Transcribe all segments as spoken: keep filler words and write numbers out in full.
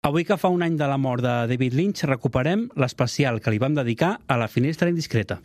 Avui que fa un any de la mort de David Lynch, recuperem l'especial que li vam dedicar a La finestra indiscreta.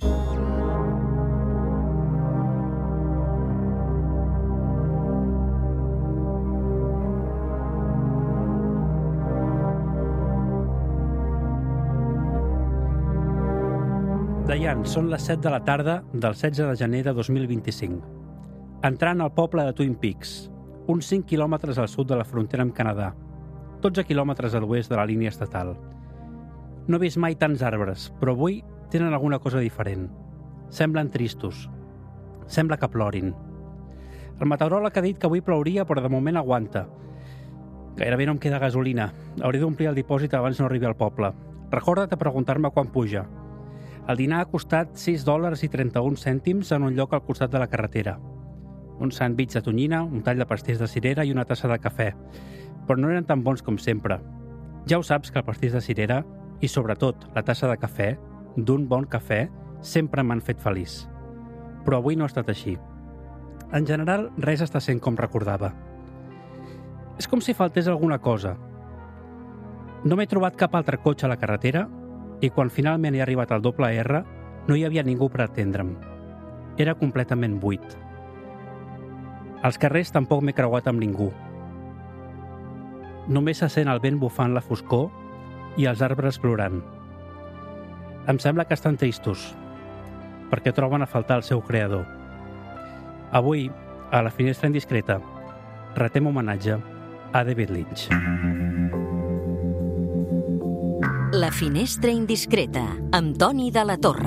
Deien, són les set de la tarda del setze de gener de dos mil vint-i-cinc. Entrant al poble de Twin Peaks, uns cinc quilòmetres al sud de la frontera amb Canadà, dotze quilòmetres a l'oest de la línia estatal. No he vist mai tants arbres, però avui tenen alguna cosa diferent. Semblen tristos. Sembla que plorin. El meteoròleg ha dit que avui plouria, però de moment aguanta. Gairebé no em queda gasolina. Hauré d'omplir el dipòsit abans no arribi al poble. Recorda't de preguntar-me quan puja. El dinar ha costat sis dòlars i trenta-un cèntims en un lloc al costat de la carretera. Un sàndwich de tonyina, un tall de pastís de cirera i una tassa de cafè. Però no eren tan bons com sempre. Ja ho saps que el pastís de cirera i, sobretot, la tassa de cafè, d'un bon cafè, sempre m'han fet feliç. Però avui no ha estat així. En general, res està sent com recordava. És com si faltés alguna cosa. No m'he trobat cap altre cotxe a la carretera i quan finalment he arribat al doble R no hi havia ningú per atendre'm. Era completament buit. Als carrers tampoc m'he creuat amb ningú. Només se sent el vent bufant la foscor i els arbres plorant. Em sembla que estan tristos, perquè troben a faltar el seu creador. Avui, a La finestra indiscreta, retem homenatge a David Lynch. La finestra indiscreta, amb Toni de la Torre.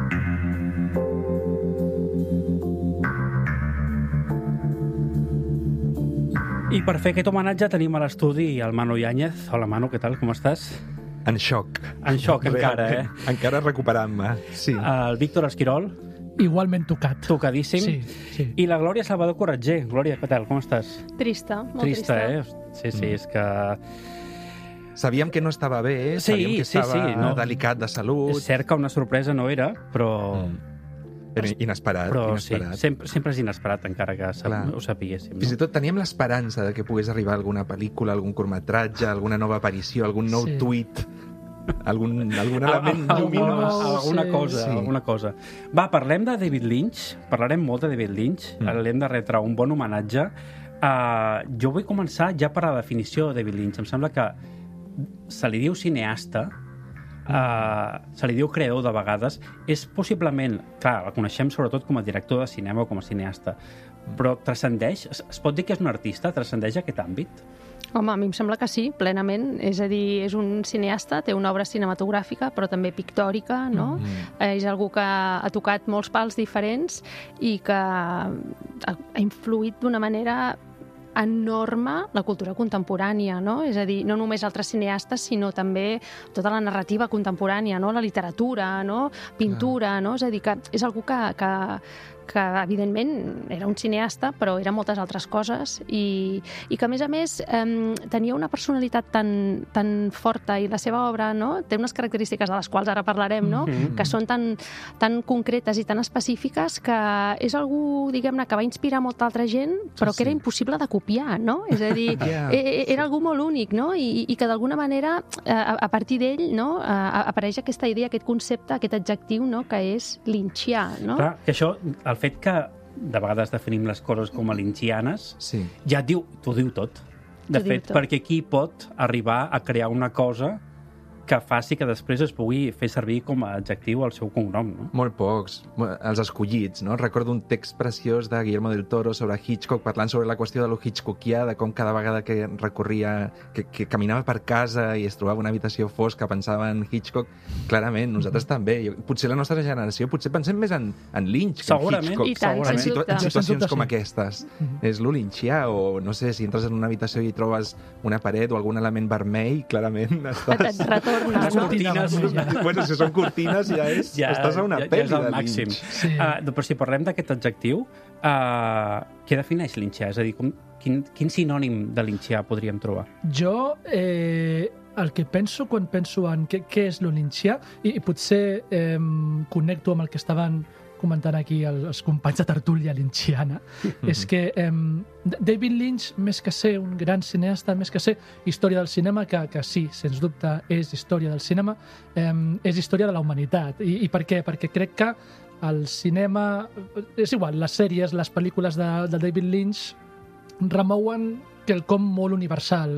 I per fer aquest homenatge tenim a l'estudi el Manu Yáñez. Hola, Manu, què tal? Com estàs? En xoc. En xoc, encara, eh? Encara recuperant-me, sí. El Víctor Esquirol. Igualment tocat. Tocadíssim. Sí, sí. I la Glòria Salvador Corretger. Glòria, què tal? Com estàs? Trista, molt trista. trista. eh? Sí, sí, Mm. és que... Sabíem que no estava bé, Sí, sabíem que sí, estava sí, no. delicat de salut. És cert que una sorpresa no era, però... Mm. Però inesperat, Però sí, inesperat. sempre, sempre és inesperat, encara que sap, Clar. ho sapiguéssim. Fins i No? tot teníem l'esperança de que pogués arribar alguna pel·lícula, algun curtmetratge, alguna nova aparició, algun nou Sí. tuit, algun, algun Al- element al- lluminós. al- Alguna Sí. cosa, Sí. alguna cosa. Va, parlem de David Lynch, parlarem molt de David Lynch, Mm. mm. l'hem de retre un bon homenatge. Uh, jo vull començar ja per la definició de David Lynch. Em sembla que se li diu cineasta, uh, se li diu creador de vegades, és possiblement, clar, la coneixem sobretot com a director de cinema o com a cineasta, però transcendeix, es, es pot dir que és un artista, transcendeix aquest àmbit? Home, a mi em sembla que sí, plenament. És a dir, és un cineasta, té una obra cinematogràfica, però també pictòrica, no? Mm. Eh, és algú que ha tocat molts pals diferents i que ha, ha influït d'una manera enorme la cultura contemporània, no? És a dir, no només altres cineastes, sinó també tota la narrativa contemporània, no? La literatura, no? Pintura, no? És a dir, que és algú que, que, que evidentment era un cineasta, però era moltes altres coses i, i que, a més a més, eh, tenia una personalitat tan, tan forta i la seva obra, no? Té unes característiques de les quals ara parlarem, no? Mhm. Que són tan, tan concretes i tan específiques que és algú, diguem-ne, que va inspirar molta altra gent, però Sí, que era sí. impossible de copiar, no? És a dir, Ja, eh, era algú molt únic, no? I, i que d'alguna manera, eh, a, a partir d'ell, no? Eh, apareix aquesta idea, aquest concepte, aquest adjectiu, no? Que és lynchià, no? Clar, que això, el fet que de vegades definim les coses com a lynchianes, Sí. ja et diu, t'ho diu tot. De T'ho diu fet, tot. perquè qui pot arribar a crear una cosa que faci que després es pugui fer servir com a adjectiu al seu cognom, no? Molt pocs, mo- els escollits, no? Recordo un text preciós de Guillermo del Toro sobre Hitchcock, parlant sobre la qüestió de lo hitchcockià, de com cada vegada que recorria, que, que caminava per casa i es trobava una habitació fosca, pensava en Hitchcock. Clarament, nosaltres també. Jo, potser la nostra generació, potser pensem més en, en Lynch que Segurament. en Hitchcock. I tant, en, sens situa dubte. en situacions Sens dubte, com sí. aquestes. Mhm. És lo lynchià, o no sé, si entres en una habitació i trobes una paret o algun element vermell, clarament Et, estàs... et retorna, Les no? cortines, vermella. Bueno, si són cortines ja és... ja, estàs a una ja, ja pel·li és el de màxim. Lynch. Sí. Uh, però si parlem d'aquest adjectiu, uh, què defineix lynchià? És a dir, com, quin, quin sinònim de lynchià podríem trobar? Jo, eh, el que penso quan penso en què, què és lo lynchià, i, i potser eh, connecto amb el que estaven comentant aquí els, els companys de tertúlia lynchiana, és que eh, David Lynch, més que ser un gran cineasta, més que ser història del cinema, que, que sí, sens dubte és història del cinema, eh, és història de la humanitat. I, I per què? Perquè crec que el cinema, és igual, les sèries, les pel·lícules de, de David Lynch remouen quelcom molt universal,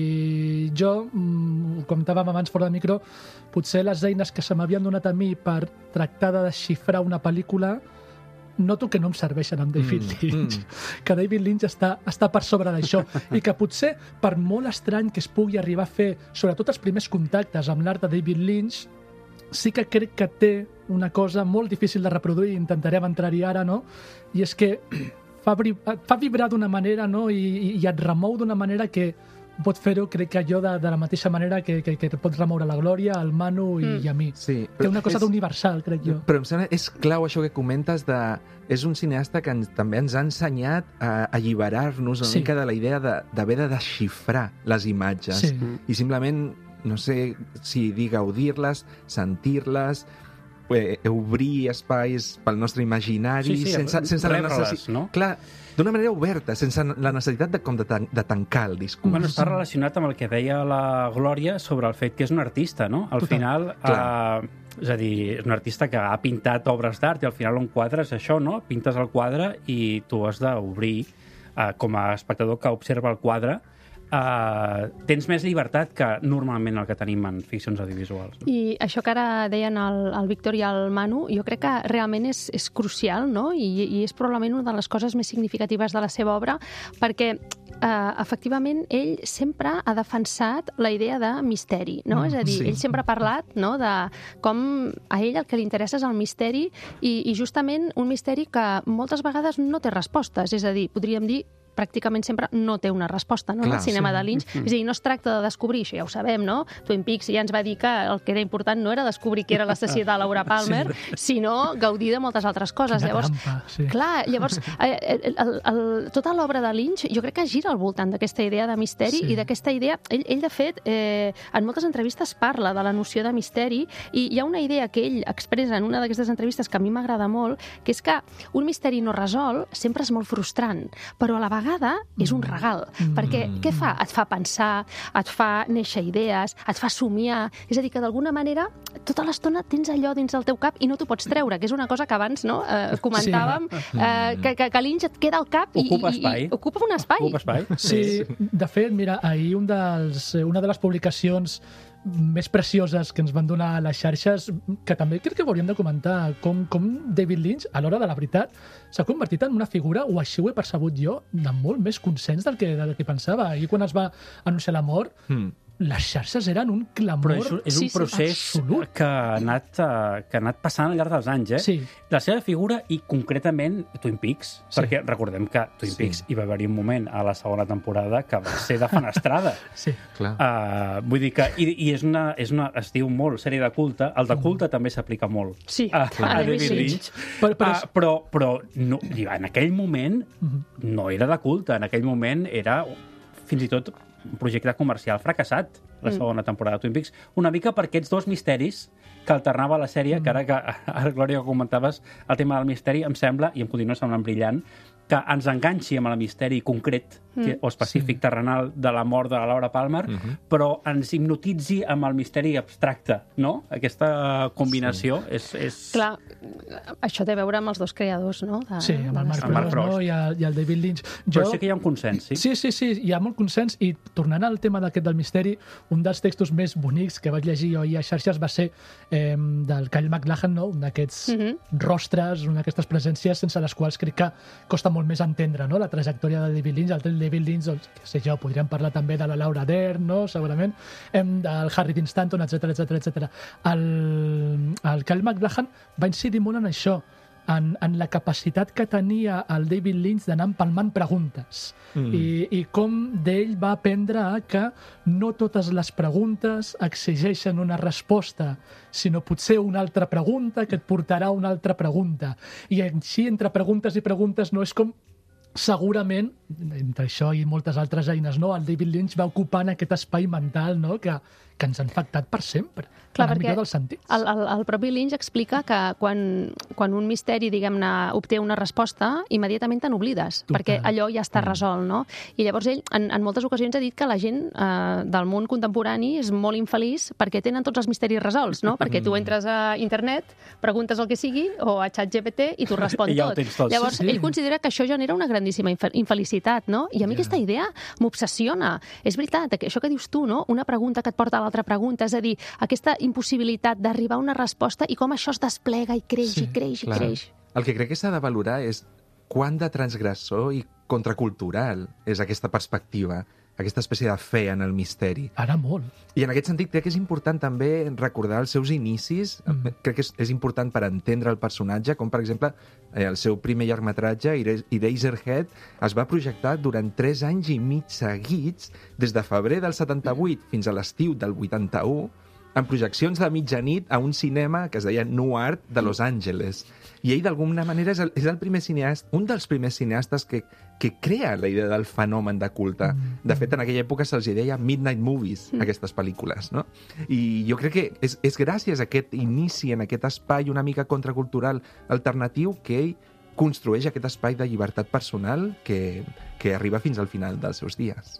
i jo, com comentàvem abans fora de micro, potser les eines que se m'havien donat a mi per tractar de desxifrar una pel·lícula noto que no em serveixen amb David Mm, Lynch, mm. que David Lynch està, està per sobre d'això, i que potser, per molt estrany que es pugui arribar a fer, sobretot els primers contactes amb l'art de David Lynch, sí que crec que té una cosa molt difícil de reproduir, intentarem entrar-hi ara, no? I és que fa, et fa vibrar d'una manera, no? I, i et remou d'una manera que pot fer-ho, crec que jo, de, de la mateixa manera que, que, que pot remoure la Glòria, el Manu i, Mm. i a mi. Sí, Té una cosa és- d'universal, crec jo. Però em sembla, és clau això que comentes de... És un cineasta que ens, també ens ha ensenyat a alliberar-nos una Sí. mica de la idea de- d'haver de, de desxifrar les imatges. Sí. I simplement, no sé si dir gaudir-les, sentir-les, eh, obrir espais pel nostre imaginari, Sí, sí, sense, sense la rebre-les, necessitat... no? Clar, d'una manera oberta, sense la necessitat de, com de, tan, de tancar el discurs. Bueno, està relacionat amb el que deia la Glòria sobre el fet que és un artista, no? Al Total. final, eh, és a dir, és un artista que ha pintat obres d'art i al final un quadre és això, no? Pintes el quadre i tu has d'obrir, eh, com a espectador que observa el quadre, eh, tens més llibertat que normalment el que tenim en ficcions audiovisuals. No? I això que ara deien el, el Víctor i el Manu, jo crec que realment és, és crucial, no? I, I és probablement una de les coses més significatives de la seva obra, perquè eh, efectivament ell sempre ha defensat la idea de misteri, no? Mm, És a dir, sí. ell sempre ha parlat, no?, de com a ell el que li interessa és el misteri i, i justament un misteri que moltes vegades no té respostes, és a dir, podríem dir pràcticament sempre no té una resposta, no? Clar, el cinema sí. de Lynch. És a dir, no es tracta de descobrir, això ja ho sabem, no? Twin Peaks ja ens va dir que el que era important no era descobrir qui era l'assassí de Laura Palmer, sí. sinó gaudir de moltes altres coses. Quina Llavors, trampa, sí. clar, llavors, eh, el, el, el, tota l'obra de Lynch jo crec que gira al voltant d'aquesta idea de misteri Sí. i d'aquesta idea... Ell, ell de fet, eh, en moltes entrevistes parla de la noció de misteri i hi ha una idea que ell expressa en una d'aquestes entrevistes que a mi m'agrada molt, que és que un misteri no resol sempre és molt frustrant, però a la vegada és un regal, Mm. perquè què fa? Et fa pensar, et fa néixer idees, et fa somiar, és a dir, que d'alguna manera tota l'estona tens allò dins del teu cap i no t'ho pots treure, que és una cosa que abans no, eh, comentàvem, eh, que, que, que Lynch et queda al cap i, Ocupa i, espai. i ocupa un espai. Ocupa espai? Sí, de fet, mira, ahir un dels, una de les publicacions més precioses que ens van donar a les xarxes, que també crec que ho hauríem de comentar, com, com David Lynch, a l'hora de la veritat, s'ha convertit en una figura, o així ho he percebut jo, de molt més consens del que, del que pensava. I quan es va anunciar la mort, Mm. les xarxes eren un clamor. Però és, és Sí, un sí, procés absolut. que ha, anat, eh, que ha anat passant al llarg dels anys, eh? Sí. La seva figura i, concretament, Twin Peaks, Sí. perquè recordem que Twin Sí. Peaks hi va haver-hi un moment a la segona temporada que va ser defenestrada. Sí. Clar. Uh, vull dir que... I, i és, una, és una... Es diu molt sèrie de culte. El de culte també s'aplica molt Sí, a, a a David David Lynch. Lynch. Però- però Ah, és- però, però no, en aquell moment Mhm. no era de culte. En aquell moment era fins i tot un projecte comercial fracassat, la Mm. segona temporada de Twin Peaks. Una mica per aquests dos misteris que alternava la sèrie, que ara que, ara, Glòria, que comentaves el tema del misteri, em sembla, i em continua semblant brillant, que ens enganxi amb el misteri concret que, o específic Sí. terrenal de la mort de la Laura Palmer, Mhm. però ens hipnotitzi amb el misteri abstracte, no? Aquesta combinació sí. és... és... Clar, això té a veure amb els dos creadors, no? De, Sí, amb el Marc Amb Marc Ross, no? Ross. I, el, i el David Lynch. Però sí que hi ha un consens, sí? Sí, sí, sí, hi ha molt consens i tornant al tema d'aquest del misteri, un dels textos més bonics que vaig llegir jo ahir a xarxes va ser eh, del Kyle MacLachlan, no? Un d'aquests Mhm. rostres, una d'aquestes presències sense les quals crec que costa molt més entendre, no? La trajectòria de David Lynch, el David Lynch, doncs, què sé jo, podríem parlar també de la Laura Dern, no? Segurament, em, del Harry Dean Stanton, etcètera, etcètera, etcètera. El, el Kyle MacLachlan va incidir molt en això, en, en la capacitat que tenia el David Lynch d'anar empalmant preguntes Mm. I, i com d'ell va aprendre a que no totes les preguntes exigeixen una resposta, sinó potser una altra pregunta que et portarà a una altra pregunta. I així, entre preguntes i preguntes, no és com segurament, entre això i moltes altres eines, no, el David Lynch va ocupant aquest espai mental, no, que, que ens han afectat per sempre, Clar, en el perquè millor dels sentits. El, el, el propi Lynch explica que quan, quan un misteri, diguem-ne, obté una resposta, immediatament te n'oblides, Total. perquè allò ja està resolt, no? I llavors ell, en, en moltes ocasions, ha dit que la gent eh, del món contemporani és molt infeliç perquè tenen tots els misteris resolts, no? Perquè tu entres a internet, preguntes el que sigui, o a ChatGPT, i t'ho respon I ja ho tot. tens tot. Llavors, Sí, sí. ell considera que això genera una grandíssima infe- infelicitat, no? I a mi Ja. aquesta idea m'obsessiona. És veritat, que això que dius tu, no? Una pregunta que et porta a l'altra pregunta, és a dir, aquesta impossibilitat d'arribar a una resposta i com això es desplega i creix Sí, i creix i Clar. creix. El que crec que s'ha de valorar és quant de transgressor i contracultural és aquesta perspectiva, aquesta espècie de fe en el misteri. Ara molt. I en aquest sentit crec que és important també recordar els seus inicis. Mm. Crec que és, és important per entendre el personatge, com per exemple eh, el seu primer llargmetratge, Ere- Eraserhead, es va projectar durant tres anys i mig seguits, des de febrer del setanta-vuit fins a l'estiu del vuitanta-u, en projeccions de mitjanit a un cinema que es deia Nuart de Los Angeles. I ell, d'alguna manera, és el, és el primer cineasta, un dels primers cineastes que, que crea la idea del fenomen de culte. De fet, en aquella època se'ls deia Midnight Movies, aquestes pel·lícules, no? I jo crec que és, és gràcies a aquest inici en aquest espai una mica contracultural alternatiu que ell construeix aquest espai de llibertat personal que, que arriba fins al final dels seus dies.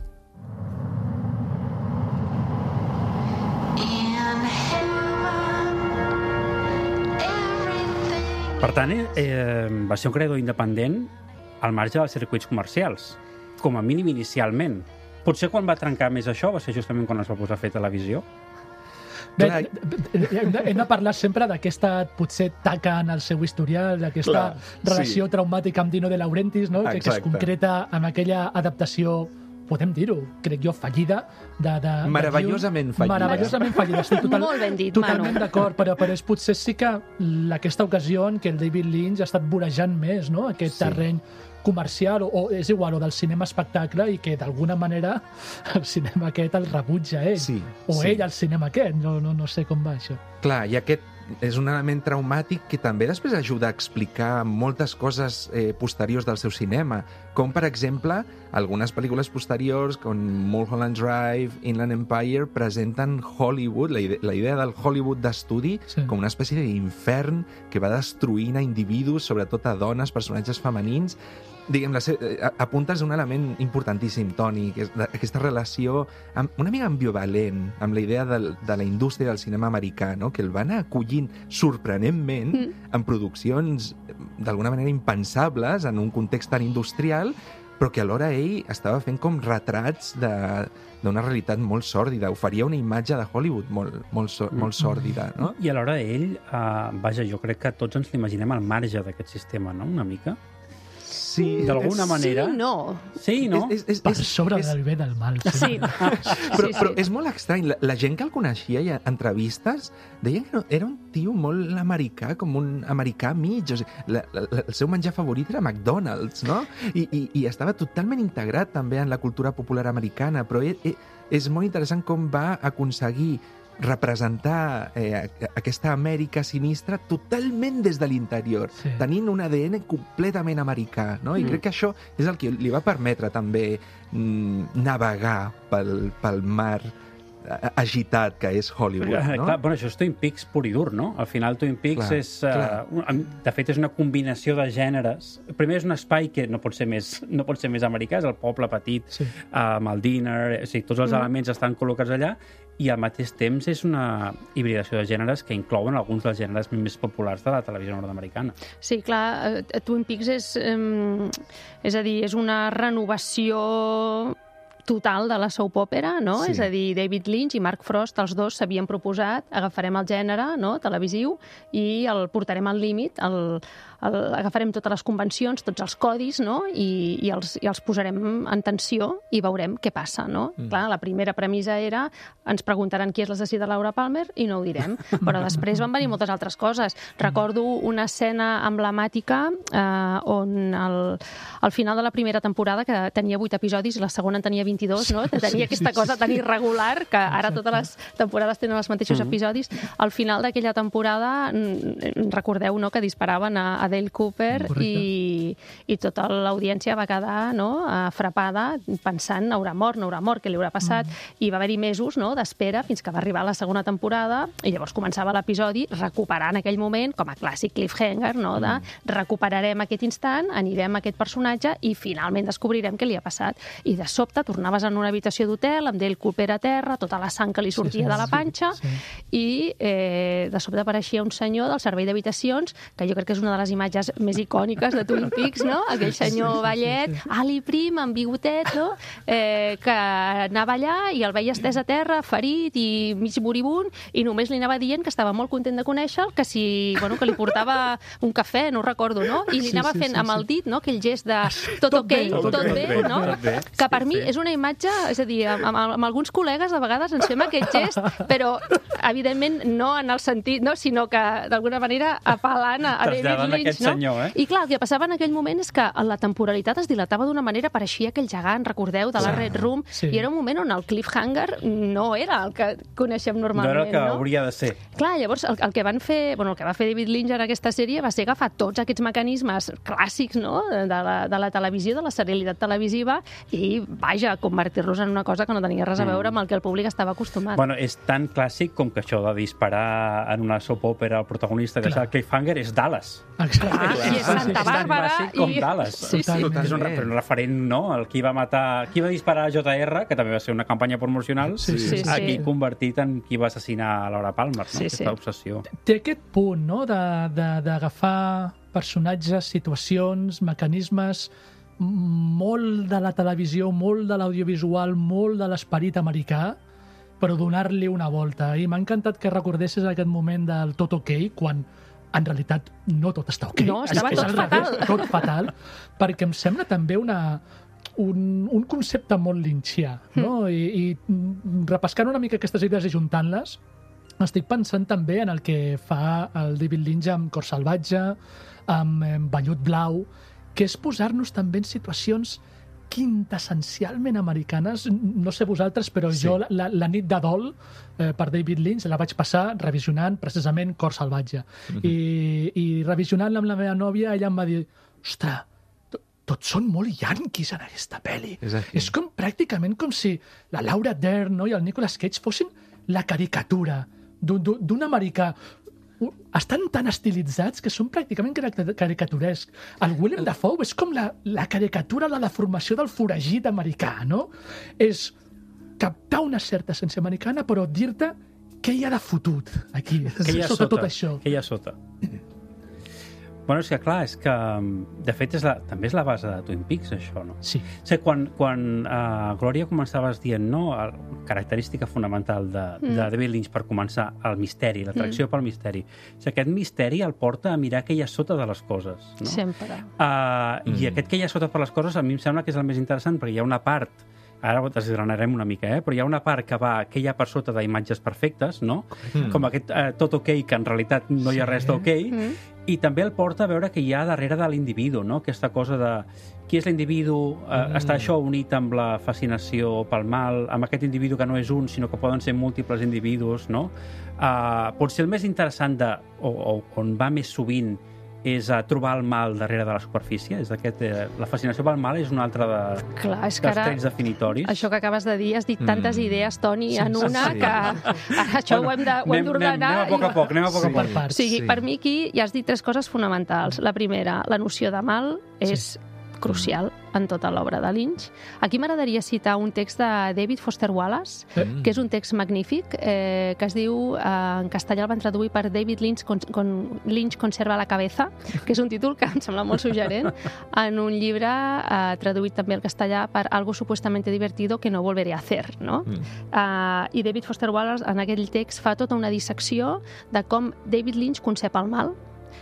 Per tant, eh, eh, va ser un creador independent al marge dels circuits comercials, com a mínim inicialment. Potser quan va trencar més això va ser justament quan es va posar a fer televisió. Bé, Clar. hem de, hem de parlar sempre d'aquesta, potser, taca en el seu historial, d'aquesta Clar, relació sí. traumàtica amb Dino de Laurentiis, no? que, que es Exacte. concreta en aquella adaptació, podem dir-ho, crec jo, fallida. De, de, Meravellosament de Dune. fallida. Meravellosament fallida. Estic total, Molt ben dit, totalment Manu. d'acord, però, però és potser sí que l- aquesta ocasió en què el David Lynch ha estat vorejant més, no? Aquest Sí. terreny comercial, o, o és igual, o del cinema-espectacle, i que d'alguna manera el cinema aquest el rebutja ell. Sí, o sí. ell el cinema aquest, no, no, no sé com va això. Clar, i aquest és un element traumàtic que també després ajuda a explicar moltes coses eh, posteriors del seu cinema, com, per exemple, algunes pel·lícules posteriors, com Mulholland Drive, Inland Empire, presenten Hollywood, la idea, la idea del Hollywood d'estudi, Sí. com una espècie d'infern que va destruint a individus, sobretot a dones, personatges femenins. Diguem, la, se- eh, apuntes un element importantíssim, Toni, que és la- aquesta relació amb, una mica ambivalent amb la idea del, de la indústria del cinema americà, no? Que el va anar acollint sorprenentment Mm. en produccions eh, d'alguna manera impensables en un context tan industrial, però que alhora ell estava fent com retrats de- d'una realitat molt sòrdida, oferia una imatge de Hollywood molt, molt, sò- molt sòrdida, no? I alhora ell, eh, vaja, jo crec que tots ens l'imaginem al marge d'aquest sistema, no?, una mica. Sí, D'alguna manera. Sí, no. Sí, no? És, és, és, Per és, sobre és, del bé del mal. Sí. Però, sí, però sí. és molt estrany. La, la gent que el coneixia i a entrevistes deien que no, era un tio molt americà, com un americà mig. O sigui, la, la, el seu menjar favorit era McDonald's, no? I, i, i estava totalment integrat també en la cultura popular americana. Però e, e, és molt interessant com va aconseguir representar eh, aquesta Amèrica sinistra totalment des de l'interior, Sí. tenint un A D N completament americà, no? I Mm. crec que això és el que li va permetre també mm, navegar pel, pel mar eh, agitat que és Hollywood, Eh, no? Clar, bueno, això és Twin Peaks pur i dur, no? Al final Twin Peaks Clar, és... eh, clar. un- de fet, és una combinació de gèneres. Primer és un espai que no pot ser més, no pot ser més americà, és el poble petit, Sí. amb el dinner, o sigui, tots els Mm. elements estan col·locats allà, i al mateix temps és una hibridació de gèneres que inclouen alguns dels gèneres més populars de la televisió nord-americana. Sí, clar, eh, Twin Peaks és, eh, és a dir, és una renovació total de la soap opera, no? Sí. És a dir, David Lynch i Mark Frost, els dos s'havien proposat, agafarem el gènere, no?, televisiu, i el portarem al límit, el, el, agafarem totes les convencions, tots els codis, no?, i, i, els, i els posarem en tensió i veurem què passa, no? Mm. Clar, la primera premissa era, ens preguntaran qui és l'assassí de Laura Palmer i no ho direm, però després van venir moltes altres coses. Recordo una escena emblemàtica eh, on el, al final de la primera temporada, que tenia vuit episodis i la segona en tenia vint-i-dos, no? De tenir sí, aquesta cosa tan irregular que ara totes les temporades tenen els mateixos mm-hmm. episodis. Al final d'aquella temporada, recordeu, no?, que disparaven a, a Dale Cooper i, i tota l'audiència va quedar, no?, frapada pensant haurà mort, no haurà mort, què li haurà passat, mm. i va haver-hi mesos, no?, d'espera fins que va arribar la segona temporada i llavors començava l'episodi recuperant aquell moment com a clàssic cliffhanger, no?, de recuperarem aquest instant, anirem a aquest personatge i finalment descobrirem què li ha passat. I de sobte tornaves en una habitació d'hotel amb Dale Cooper a terra, tota la sang que li sortia sí, sí, de la panxa sí, sí. i eh, de sobte apareixia un senyor del servei d'habitacions, que jo crec que és una de les imatges més icòniques de Twin Peaks, no? Aquell senyor sí, sí, vellet, sí, sí. ali prim, amb bigotet, no? eh, que anava allà i el veia estès a terra, ferit i mig moribund, i només li anava dient que estava molt content de conèixer-lo, que si, bueno, que li portava un cafè, no ho recordo, no? I li anava sí, sí, fent sí, amb el dit, no?, aquell gest de tot, tot ok, bé, tot, tot bé, bé, no? Tot bé. Que per mi és una imatge, és a dir, amb, amb, amb alguns col·legues de vegades ens fem aquest gest, però evidentment no en el sentit, no, sinó que d'alguna manera apel·lant a, a David Lynch, no? Senyor, eh? I clar, el que passava en aquell moment és que la temporalitat es dilatava d'una manera, pareixia aquell gegant, recordeu, de la Red Room, sí. i era un moment on el cliffhanger no era el que coneixem normalment, no? Era el que no? hauria de ser. Clar, llavors el, el que van fer, bueno, el que va fer David Lynch en aquesta sèrie va ser agafar tots aquests mecanismes clàssics, no?, de la, de la televisió, de la serialitat televisiva, i, vaja, convertir-los en una cosa que no tenia res a veure amb el que el públic estava acostumat. Bueno, és tan clàssic com que això de disparar en una soap opera al protagonista, que és el cliffhanger, és Dallas. Exacte. Ah, i és Santa Bàrbara. És tan com i... Dallas. Sí, sí. És un, un referent, no?, el qui va matar, qui va disparar a J R, que també va ser una campanya promocional, sí, sí, sí. aquí convertit en qui va assassinar a Laura Palmer, no? Sí, Aquesta sí. obsessió. Té aquest punt, no?, d'agafar personatges, situacions, mecanismes, molt de la televisió, molt de l'audiovisual, molt de l'esperit americà, però donar-li una volta. I m'ha encantat que recordessis aquest moment del tot ok, quan en realitat no tot està ok. No, estava és, tot és fatal. Revés, tot fatal, perquè em sembla també una, un, un concepte molt lynchià, no? Mm. I, I repescant una mica aquestes idees i juntant-les, estic pensant també en el que fa el David Lynch amb Cor salvatge, amb, amb Vellut blau, que és posar-nos també en situacions quintessencialment americanes. No sé vosaltres, però sí. jo la, la nit de dol eh, per David Lynch la vaig passar revisionant precisament Cor salvatge. Mm-hmm. I, i revisionant-la amb la meva nòvia, ella em va dir, ostres, tots són molt yanquis en aquesta pel·li. És, és com pràcticament com si la Laura Dern, no?, i el Nicolas Cage fossin la caricatura d'un americà. Estan tan estilitzats que són pràcticament caricaturescs. El Willem Dafoe és com la, la caricatura, la deformació del foragit americà, no? És captar una certa essència americana, però dir-te què hi ha de fotut aquí, què hi ha sota, sota tot això. Què hi ha sota? Bueno, és que clar, és que de fet és la, també és la base de Twin Peaks, això, no? Sí. O sigui, quan, quan uh, Glòria començaves dient, no?, la característica fonamental de, mm. de David Lynch per començar el misteri, l'atracció mm. pel misteri. O sigui, aquest misteri el porta a mirar què hi ha sota de les coses, no? Sempre. Uh, mm. I aquest què hi ha sota per les coses a mi em sembla que és el més interessant, perquè hi ha una part, ara ho desgranarem una mica, eh? Però hi ha una part que va, que hi ha per sota d'imatges perfectes, no? Mm. Com aquest uh, tot ok, que en realitat no hi ha res d'ok, mm. i també el porta a veure que hi ha darrere de l'individu, no? Aquesta cosa de qui és l'individu, eh, mm. està això unit amb la fascinació pel mal, amb aquest individu que no és un, sinó que poden ser múltiples individus, no? Uh, potser el més interessant de, o, o on va més sovint és a trobar el mal darrere de la superfície. És aquest, eh, la fascinació pel mal és un altre de, Clar, és dels trets definitoris. Això que acabes de dir, has dit tantes mm. idees, Toni, sí, en una, sí. que ara això bueno, ho hem de, ho hem d'ordenar. Anem, anem a poc a poc, anem a poc sí. a poc. Per o sigui, sí. per mi aquí ja has dit tres coses fonamentals. La primera, la noció de mal és sí. crucial en tota l'obra de Lynch. Aquí m'agradaria citar un text de David Foster Wallace, mm. que és un text magnífic, eh, que es diu, eh, en castellà el van traduir per David Lynch, con, con, Lynch conserva la cabeza, que és un títol que em sembla molt suggerent, en un llibre eh, traduït també al castellà per Algo supuestamente divertido que no volveré a hacer, no? Mm. Eh, I David Foster Wallace en aquell text fa tota una dissecció de com David Lynch concep el mal,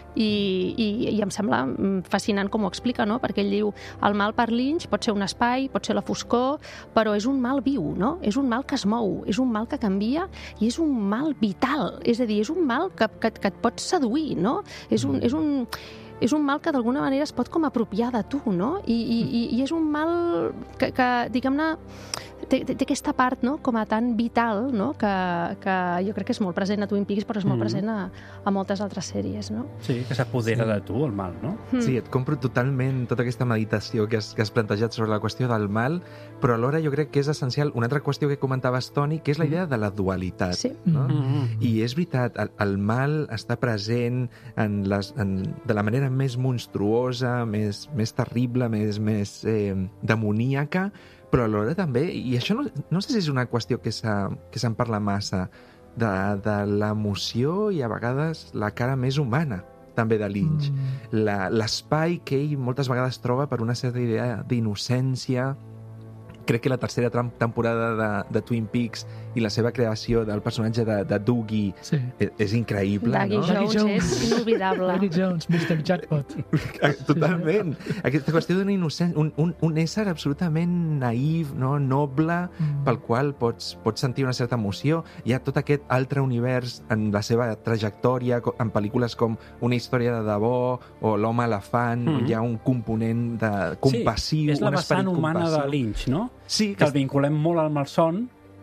I, i, i em sembla fascinant com ho explica, no? Perquè ell diu el mal per Lynch pot ser un espai, pot ser la foscor, però és un mal viu, no? És un mal que es mou, és un mal que canvia i és un mal vital, és a dir, és un mal que, que, que et pot seduir, no? És un, és un, és un mal que d'alguna manera es pot com apropiar de tu, no? I, i, i és un mal que, que diguem-ne, té, té aquesta part, no?, com a tan vital, no?, que, que jo crec que és molt present a Twin Peaks, però és molt mm. present a, a moltes altres sèries, no? Sí, que s'apodera Sí. de tu, el mal, no? Mm. Sí, et compro totalment tota aquesta meditació que has, que has plantejat sobre la qüestió del mal, però alhora jo crec que és essencial una altra qüestió que comentaves, Toni, que és la idea de la dualitat. Sí. No? Mm. I és veritat, el, el mal està present en les, en, de la manera més monstruosa, més, més terrible, més, més eh, demoníaca, però alhora també, i això no, no sé si és una qüestió que s'ha- que se'n parla massa, de, de l'emoció i a vegades la cara més humana també de Lynch. Mm. La- L'espai que ell moltes vegades troba per una certa idea d'innocència. Crec que la tercera tram- temporada de, de Twin Peaks i la seva creació del personatge de, de Dougie Sí. és, és increïble, Dougie no? Dougie Jones, Jones. és inolvidable. Dougie Jones, mister Jackpot. Totalment. Aquesta qüestió d'un innocent, un, un, un ésser absolutament naïf, no? Noble, Mm. pel qual pots, pots sentir una certa emoció. Hi ha tot aquest altre univers en la seva trajectòria, co- en pel·lícules com Una història de debò o L'home elefant, Mhm. on hi ha un component de compassiu, sí, és la un esperit vessant humana de compassiu. Lynch, no? Sí, Que el vinculem molt al malson,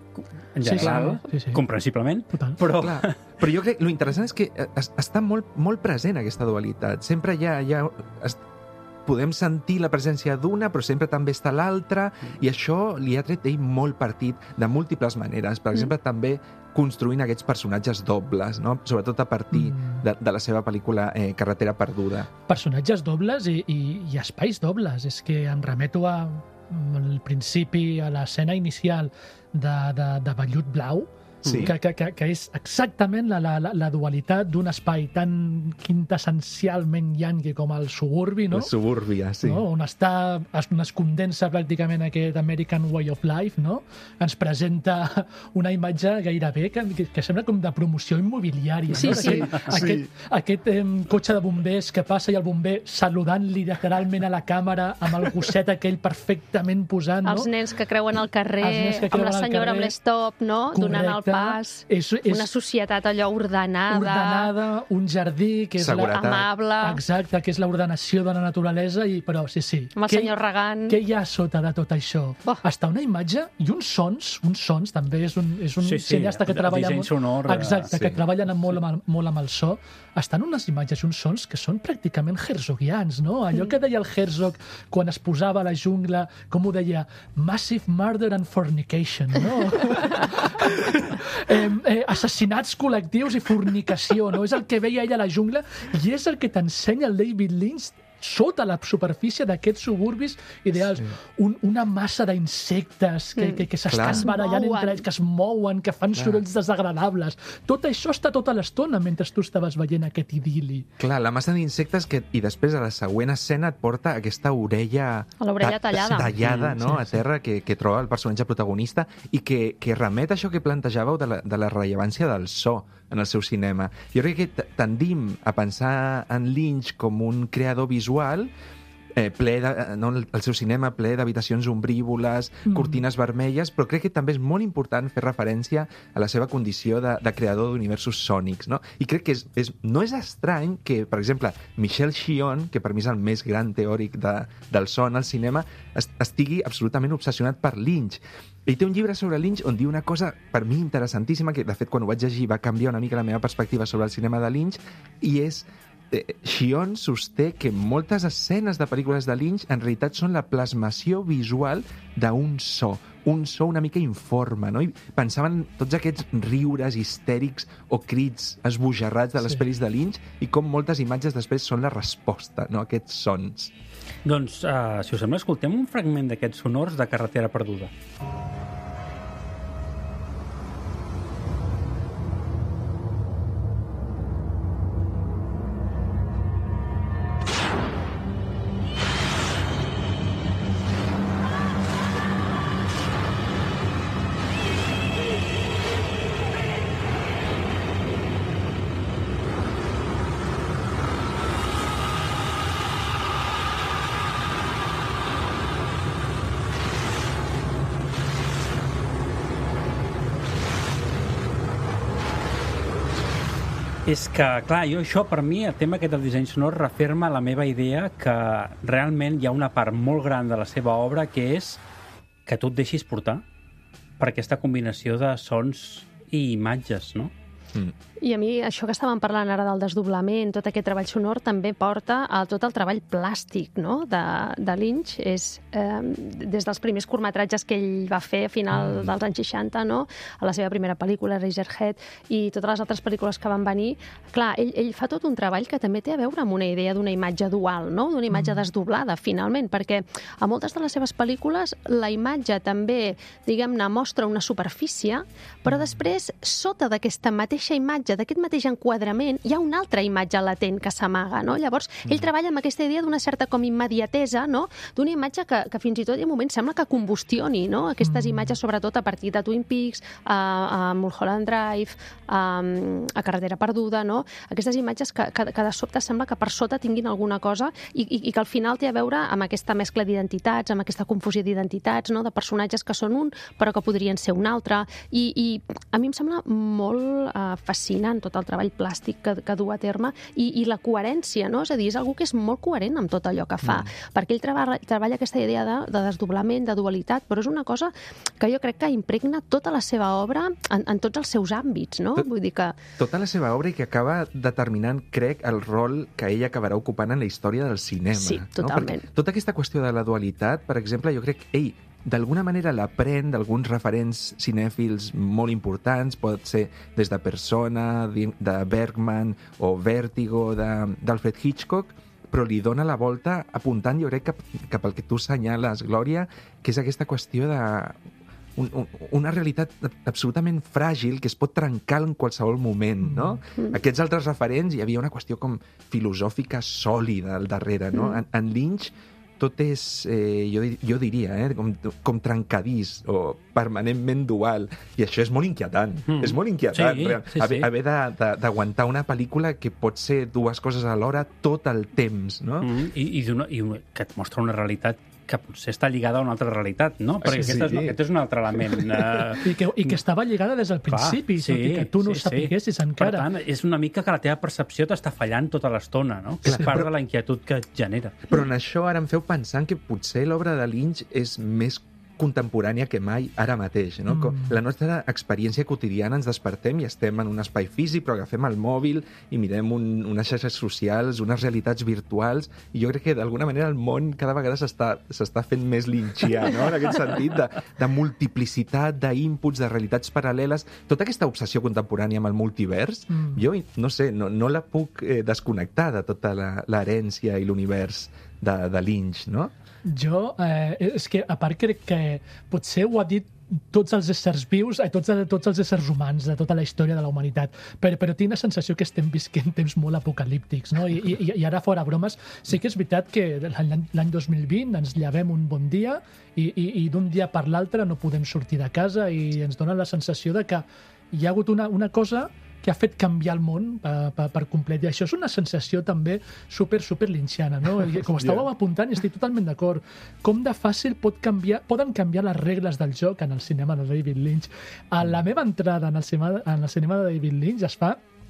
en Sí, general, sí, sí. comprensiblement, Total. però... clar. Però jo crec que l'interessant és que es, està molt, molt present aquesta dualitat. Sempre hi ha... Hi ha es, podem sentir la presència d'una, però sempre també està l'altra, i això li ha tret ell molt partit de múltiples maneres. Per exemple, també construint aquests personatges dobles, no? Sobretot a partir Mm. de, de la seva pel·lícula eh, Carretera perduda. Personatges dobles i, i, i espais dobles. És que em remeto a, al principi, a l'escena inicial de, de, de Vellut Blau, Sí. que, que, que, que és exactament la, la, la dualitat d'un espai tan quintessencialment yanqui com el suburbi, no? La suburbia, sí. No? On està, es, on es condensa pràcticament aquest American Way of Life, no? Ens presenta una imatge gairebé que, que, que sembla com de promoció immobiliària. Sí, no? sí. Aquest, aquest, aquest eh, cotxe de bombers que passa i el bomber saludant-li literalment a la càmera amb el gosset aquell perfectament posat, no? Els nens que creuen al carrer, Els nens que amb creuen la al senyora carrer. amb l'estop, no? Donant el Correcte. pas. És, és Una societat allò ordenada, ordenada, un jardí que és Seguretat. la, amable, exacte, que és l'ordenació de la naturalesa, i però sí, sí. amb el Què- senyor regant. Què hi ha sota de tot això? Oh. Està una imatge i uns sons, uns sons, també és un, és un Sí, sí, cineasta que de treballa disseny molt, sonor, eh, exacte, sí. que treballen molt amb, el, molt amb el so. Estan unes imatges i uns sons que són pràcticament herzogians, no? Allò que deia el Herzog quan es posava a la jungla, com ho deia? Massive murder and fornication, no? eh, eh, assassinats col·lectius i fornicació, no? És el que veia ella a la jungla i és el que t'ensenya el David Lynch sota la superfície d'aquests suburbis ideals. Sí. Un, una massa d'insectes que, que, que s'estan Clar. barallant Es mouen. entre ells, que es mouen, que fan Clar. sorolls desagradables. Tot això està tota l'estona mentre tu estaves veient aquest idili. Clar, la massa d'insectes que, i després a la següent escena et porta aquesta orella... A l'orella ta- tallada. Tallada, Mm, no?, sí, a terra, que, que troba el personatge protagonista i que, que remet a això que plantejàveu de la, de la rellevància del so en el seu cinema. Jo crec que t- tendim a pensar en Lynch com un creador visual eh, ple de, no, el, el seu cinema ple d'habitacions ombrívoles, Mm. cortines vermelles, però crec que també és molt important fer referència a la seva condició de, de creador d'universos sònics, no? I crec que és, és, no és estrany que, per exemple, Michel Chion, que per mi és el més gran teòric de, del so en el cinema, est estigui absolutament obsessionat per Lynch. Ell té un llibre sobre Lynch on diu una cosa per mi interessantíssima, que de fet quan ho vaig llegir va canviar una mica la meva perspectiva sobre el cinema de Lynch, i és eh, Chion sosté que moltes escenes de pel·lícules de Lynch en realitat són la plasmació visual d'un so, un so una mica informe, no? I pensaven tots aquests riures histèrics o crits esbojarrats de les Sí. pel·lis de Lynch i com moltes imatges després són la resposta, no?, a aquests sons. Doncs, uh, si us sembla, escoltem un fragment d'aquests sonors de Carretera perduda. És que, clar, jo això per mi, el tema aquest del disseny sonor referma la meva idea que realment hi ha una part molt gran de la seva obra que és que tu et deixis portar per aquesta combinació de sons i imatges, no? Mm. I a mi això que estàvem parlant ara del desdoblament, tot aquest treball sonor, també porta a tot el treball plàstic, no?, de, de Lynch. És eh, des dels primers curtmetratges que ell va fer a final mm. dels anys seixanta, no?, a la seva primera pel·lícula, Razorhead, i totes les altres pel·lícules que van venir. Clar, ell, ell fa tot un treball que també té a veure amb una idea d'una imatge dual, no?, d'una imatge mm. desdoblada, finalment, perquè a moltes de les seves pel·lícules la imatge també, diguem-ne, mostra una superfície, però després, sota d'aquesta mateixa imatge, d'aquest mateix enquadrament, hi ha una altra imatge latent que s'amaga, no? Llavors, ell treballa amb aquesta idea d'una certa com immediatesa, no?, d'una imatge que, que fins i tot hi ha moments sembla que combustioni, no?, aquestes imatges, sobretot a partir de Twin Peaks, a, a Mulholland Drive, a, a Carretera Perduda, no?, aquestes imatges que, que, que de sobte sembla que per sota tinguin alguna cosa i, i, i que al final té a veure amb aquesta mescla d'identitats, amb aquesta confusió d'identitats, no?, de personatges que són un però que podrien ser un altre, i, i a mi em sembla molt eh, fascinant tot el treball plàstic que, que du a terme i, i la coherència, no? És a dir, és algú que és molt coherent amb tot allò que fa, mm. perquè ell treballa, treballa aquesta idea de, de desdoblament, de dualitat, però és una cosa que jo crec que impregna tota la seva obra en, en tots els seus àmbits, no? Tot, Vull dir que... Tota la seva obra i que acaba determinant, crec, el rol que ell acabarà ocupant en la història del cinema. Sí, totalment. No? Perquè tota aquesta qüestió de la dualitat, per exemple, jo crec que ell d'alguna manera l'aprèn d'alguns referents cinèfils molt importants, pot ser des de Persona, de Bergman o Vértigo d'Alfred Hitchcock, però li dona la volta apuntant, jo crec, cap, cap al que tu senyales, Glòria, que és aquesta qüestió de un, un, una realitat absolutament fràgil que es pot trencar en qualsevol moment, no? Mm. Aquests altres referents, hi havia una qüestió com filosòfica sòlida al darrere, no? Mm. En, en Lynch tot és, eh, jo, jo diria, eh, com, com trencadís o permanentment dual, i això és molt inquietant. Mm. És molt inquietant, sí, sí, haver, sí. haver d'aguantar una pel·lícula que pot ser dues coses alhora tot el temps, no? Mm. I, i, una, i una, que et mostra una realitat que potser està lligada a una altra realitat, no? Perquè sí, aquest, sí. és, aquest és un altre element. Uh... I, que, I que estava lligada des del principi, Clar, sí, tot i que tu no sí, ho sapiguessis sí. encara. Per tant, és una mica que la teva percepció t'està fallant tota l'estona, no? Que és part però, de la inquietud que et genera. Però en això ara em feu pensant que potser l'obra de Lynch és més contemporània que mai ara mateix, no? Mm. La nostra experiència quotidiana, ens despertem i estem en un espai físic, però agafem el mòbil i mirem un, unes xarxes socials, unes realitats virtuals, i jo crec que d'alguna manera el món cada vegada s'està fent més lynchià, no? En aquest sentit de, de multiplicitat, d'inputs, de realitats paral·leles. Tota aquesta obsessió contemporània amb el multivers, mm. jo no sé, no, no la puc eh, desconnectar de tota l'herència i l'univers de, de Lynch, no? Jo, eh, és que a part crec que potser ho ha dit tots els éssers vius, eh, tots, tots els éssers humans de tota la història de la humanitat, però, però tinc la sensació que estem visquent temps molt apocalíptics, no? I, i, i ara, fora bromes, sí que és veritat que l'any dos mil vint ens llevem un bon dia i, i, i d'un dia per l'altre no podem sortir de casa i ens dona la sensació de que hi ha hagut una, una cosa que ha fet canviar el món per, per, per complet. I això és una sensació també super, super lynchiana, no? I com estàveu yeah. apuntant, i estic totalment d'acord. Com de fàcil pot canviar, poden canviar les regles del joc en el cinema de David Lynch. A la meva entrada en el cinema, en el cinema de David Lynch es fa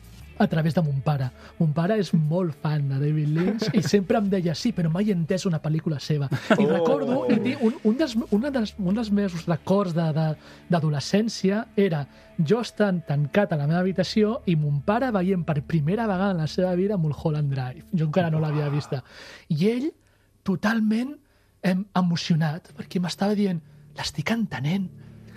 a través de mon pare. Mon pare és molt fan de David Lynch i sempre em deia, sí, però mai he entès una pel·lícula seva. I oh. recordo, i un, un, dels, una dels, un dels meus records d'adolescència era jo estant tancat a la meva habitació i mon pare veient per primera vegada en la seva vida Mulholland Drive. Jo encara no l'havia vista. I ell, totalment em, emocionat, perquè m'estava dient, l'estic entenent,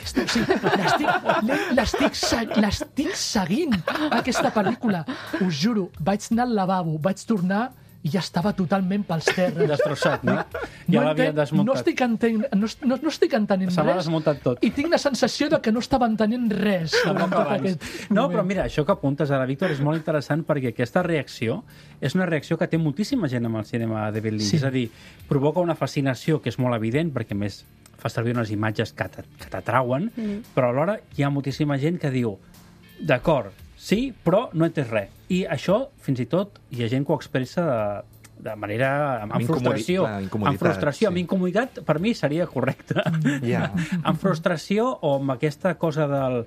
l'estic seguint aquesta pel·lícula, us juro, vaig anar al lavabo, vaig tornar i ja estava totalment pels terres. Destrossat, no? Ja no l'havia desmuntat. No estic entenent, no, no, no estic entenent Se m'ha res. desmuntat tot. I tinc la sensació de que no estava entenent res. No, però mira, això que apuntes ara, Víctor, és molt interessant perquè aquesta reacció és una reacció que té moltíssima gent amb el cinema de David Lynch. Sí. És a dir, provoca una fascinació que és molt evident perquè, més, fa servir unes imatges que t'atrauen, mm. però alhora hi ha moltíssima gent que diu d'acord, sí, però no he entès res. I això, fins i tot, hi ha gent que ho expressa de, de manera... amb, amb frustració. Amb frustració, sí. Amb incomoditat, per mi seria correcte. Yeah. Amb frustració o amb aquesta cosa del...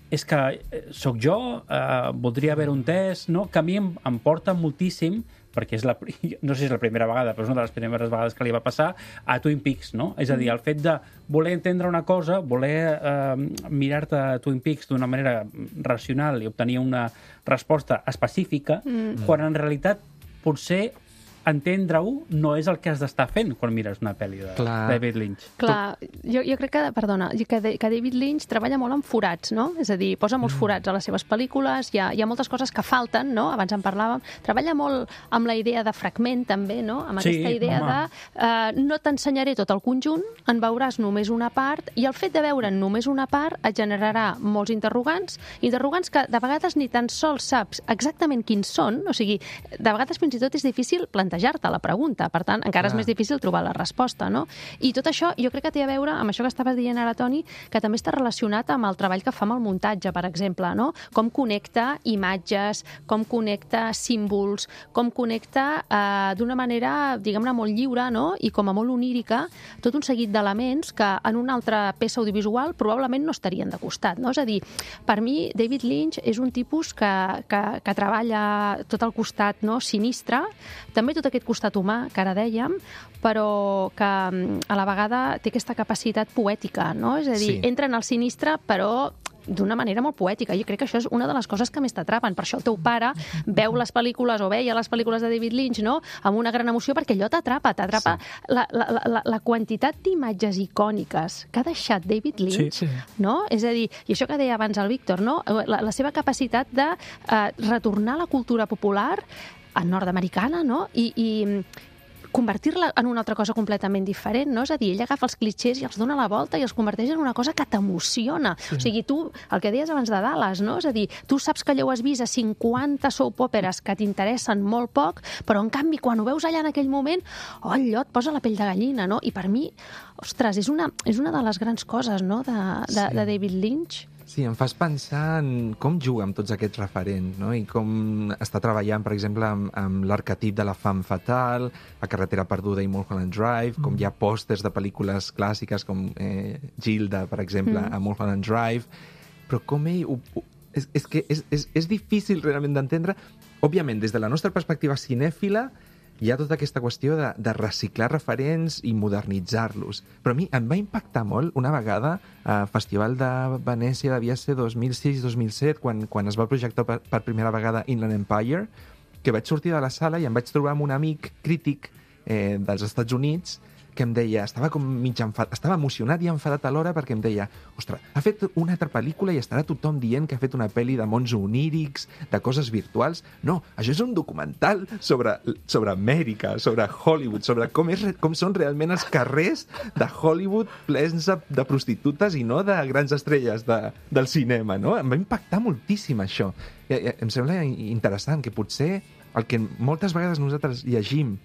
és que sóc jo, eh, voldria haver un test, no? Que a mi em, em porta moltíssim, perquè és la, no sé si és la primera vegada, però és una de les primeres vegades que li va passar a Twin Peaks, no? És a dir, el fet de voler entendre una cosa, voler eh, mirar-te Twin Peaks d'una manera racional i obtenir una resposta específica, mm. quan en realitat potser entendre-ho no és el que has d'estar fent quan mires una pel·li de Clar. David Lynch. Clar, jo, jo crec que, perdona, que, de, que David Lynch treballa molt amb forats, no? És a dir, posa molts forats a les seves pel·lícules, hi ha, hi ha moltes coses que falten, no? Abans en parlàvem. Treballa molt amb la idea de fragment, també, no? Amb sí, aquesta idea home. de eh, no t'ensenyaré tot el conjunt, en veuràs només una part, i el fet de veure només una part et generarà molts interrogants, interrogants que de vegades ni tan sols saps exactament quins són, o sigui, de vegades fins i tot és difícil plantejar plantejar-te la pregunta. Per tant, encara Clar. és més difícil trobar la resposta, no? I tot això jo crec que té a veure amb això que estaves dient ara, Toni, que també està relacionat amb el treball que fa amb el muntatge, per exemple, no? Com connecta imatges, com connecta símbols, com connecta eh, d'una manera, diguem-ne, molt lliure, no? I com a molt onírica, tot un seguit d'elements que en una altra peça audiovisual probablement no estarien de costat, no? És a dir, per mi, David Lynch és un tipus que, que, que treballa tot el costat, no? Sinistre, també tot aquest costat humà, que ara dèiem, però que a la vegada té aquesta capacitat poètica, no? És a dir, sí. entra en el sinistre, però d'una manera molt poètica. Jo crec que això és una de les coses que més t'atrapen. Per això el teu pare veu les pel·lícules o veia les pel·lícules de David Lynch, no?, amb una gran emoció, perquè allò t'atrapa, t'atrapa sí. la, la, la, la quantitat d'imatges icòniques que ha deixat David Lynch, sí, sí. no? És a dir, i això que deia abans el Víctor, no?, la, la seva capacitat de eh, retornar a la cultura popular nord-americana, no?, i, i convertir-la en una altra cosa completament diferent, no? És a dir, ell agafa els clitxers i els dona la volta i els converteix en una cosa que t'emociona. Sí. O sigui, tu, el que deies abans de Dallas, no? És a dir, tu saps que allò ho has vist a cinquanta soap operes que t'interessen molt poc, però en canvi, quan ho veus allà en aquell moment, oh, allò et posa la pell de gallina, no? I per mi, ostres, és una, és una de les grans coses, no?, de, de, sí. de David Lynch. Sí, em fas pensar en com juga amb tots aquests referents, no? I com està treballant, per exemple, amb, amb l'arquetip de la femme fatal, La carretera perduda i Mulholland Drive, com mm. hi ha pòsters de pel·lícules clàssiques com eh, Gilda, per exemple, mm. a Mulholland Drive, però com ell... Ho, ho, és, és que és, és, és difícil realment d'entendre. Òbviament, des de la nostra perspectiva cinèfila, hi ha tota aquesta qüestió de, de reciclar referents i modernitzar-los. Però a mi em va impactar molt una vegada al Festival de Venècia, devia ser dos mil sis dos mil set, quan, quan es va projectar per, per primera vegada Inland Empire, que vaig sortir de la sala i em vaig trobar amb un amic crític eh, dels Estats Units que em deia, estava com mig enfadat, estava emocionat i enfadat alhora perquè em deia, ostres, ha fet una altra pel·lícula i estarà tothom dient que ha fet una pel·li de mons onírics, de coses virtuals. No, això és un documental sobre, sobre Amèrica, sobre Hollywood, sobre com, és, com són realment els carrers de Hollywood plens de, de prostitutes i no de grans estrelles de, del cinema, no? Em va impactar moltíssim això. I, i, em sembla interessant que potser el que moltes vegades nosaltres llegim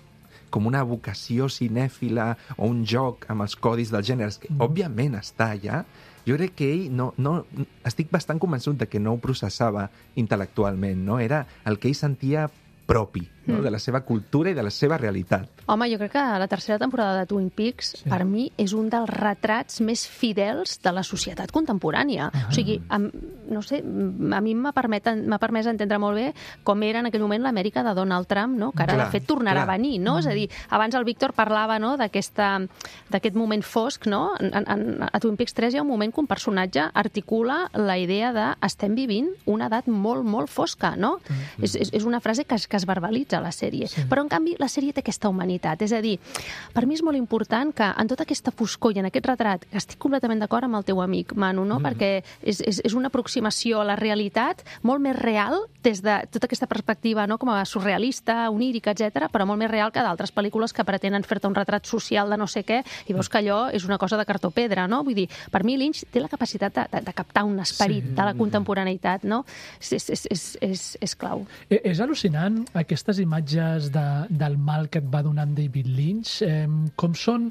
com una vocació cinèfila o un joc amb els codis dels gèneres, que mm. òbviament està allà, jo crec que ell no, no, estic bastant convençut de que no ho processava intel·lectualment, no? Era el que ell sentia propi, no? De la seva cultura i de la seva realitat. Home, jo crec que la tercera temporada de Twin Peaks, sí. per mi, és un dels retrats més fidels de la societat contemporània. Uh -huh. O sigui, am, no sé, a mi m'ha permès, permès entendre molt bé com era en aquell moment l'Amèrica de Donald Trump, no? Que ara, clar, de fet, tornarà clar. a venir, no? Uh -huh. És a dir, abans el Víctor parlava, no?, d'aquest moment fosc, no? En, en, a Twin Peaks tres hi ha un moment que un personatge articula la idea de estem vivint una edat molt, molt fosca, no? Uh -huh. és, és, és una frase que es, que es verbalitza a la sèrie. Sí. Però, en canvi, la sèrie té aquesta humanitat. És a dir, per mi és molt important que en tota aquesta foscor i en aquest retrat, que estic completament d'acord amb el teu amic, Manu, no? Mm. Perquè és, és, és una aproximació a la realitat molt més real des de tota aquesta perspectiva, no?, com a surrealista, onírica, etcètera, però molt més real que d'altres pel·lícules que pretenen fer-te un retrat social de no sé què i veus que allò és una cosa de cartó-pedra, no? Vull dir, per mi Lynch té la capacitat de, de, de captar un esperit sí. de la contemporaneïtat, no? És, és, és, és, és clau. És, és al·lucinant aquestes imatges de, del mal que et va donant David Lynch, eh, com són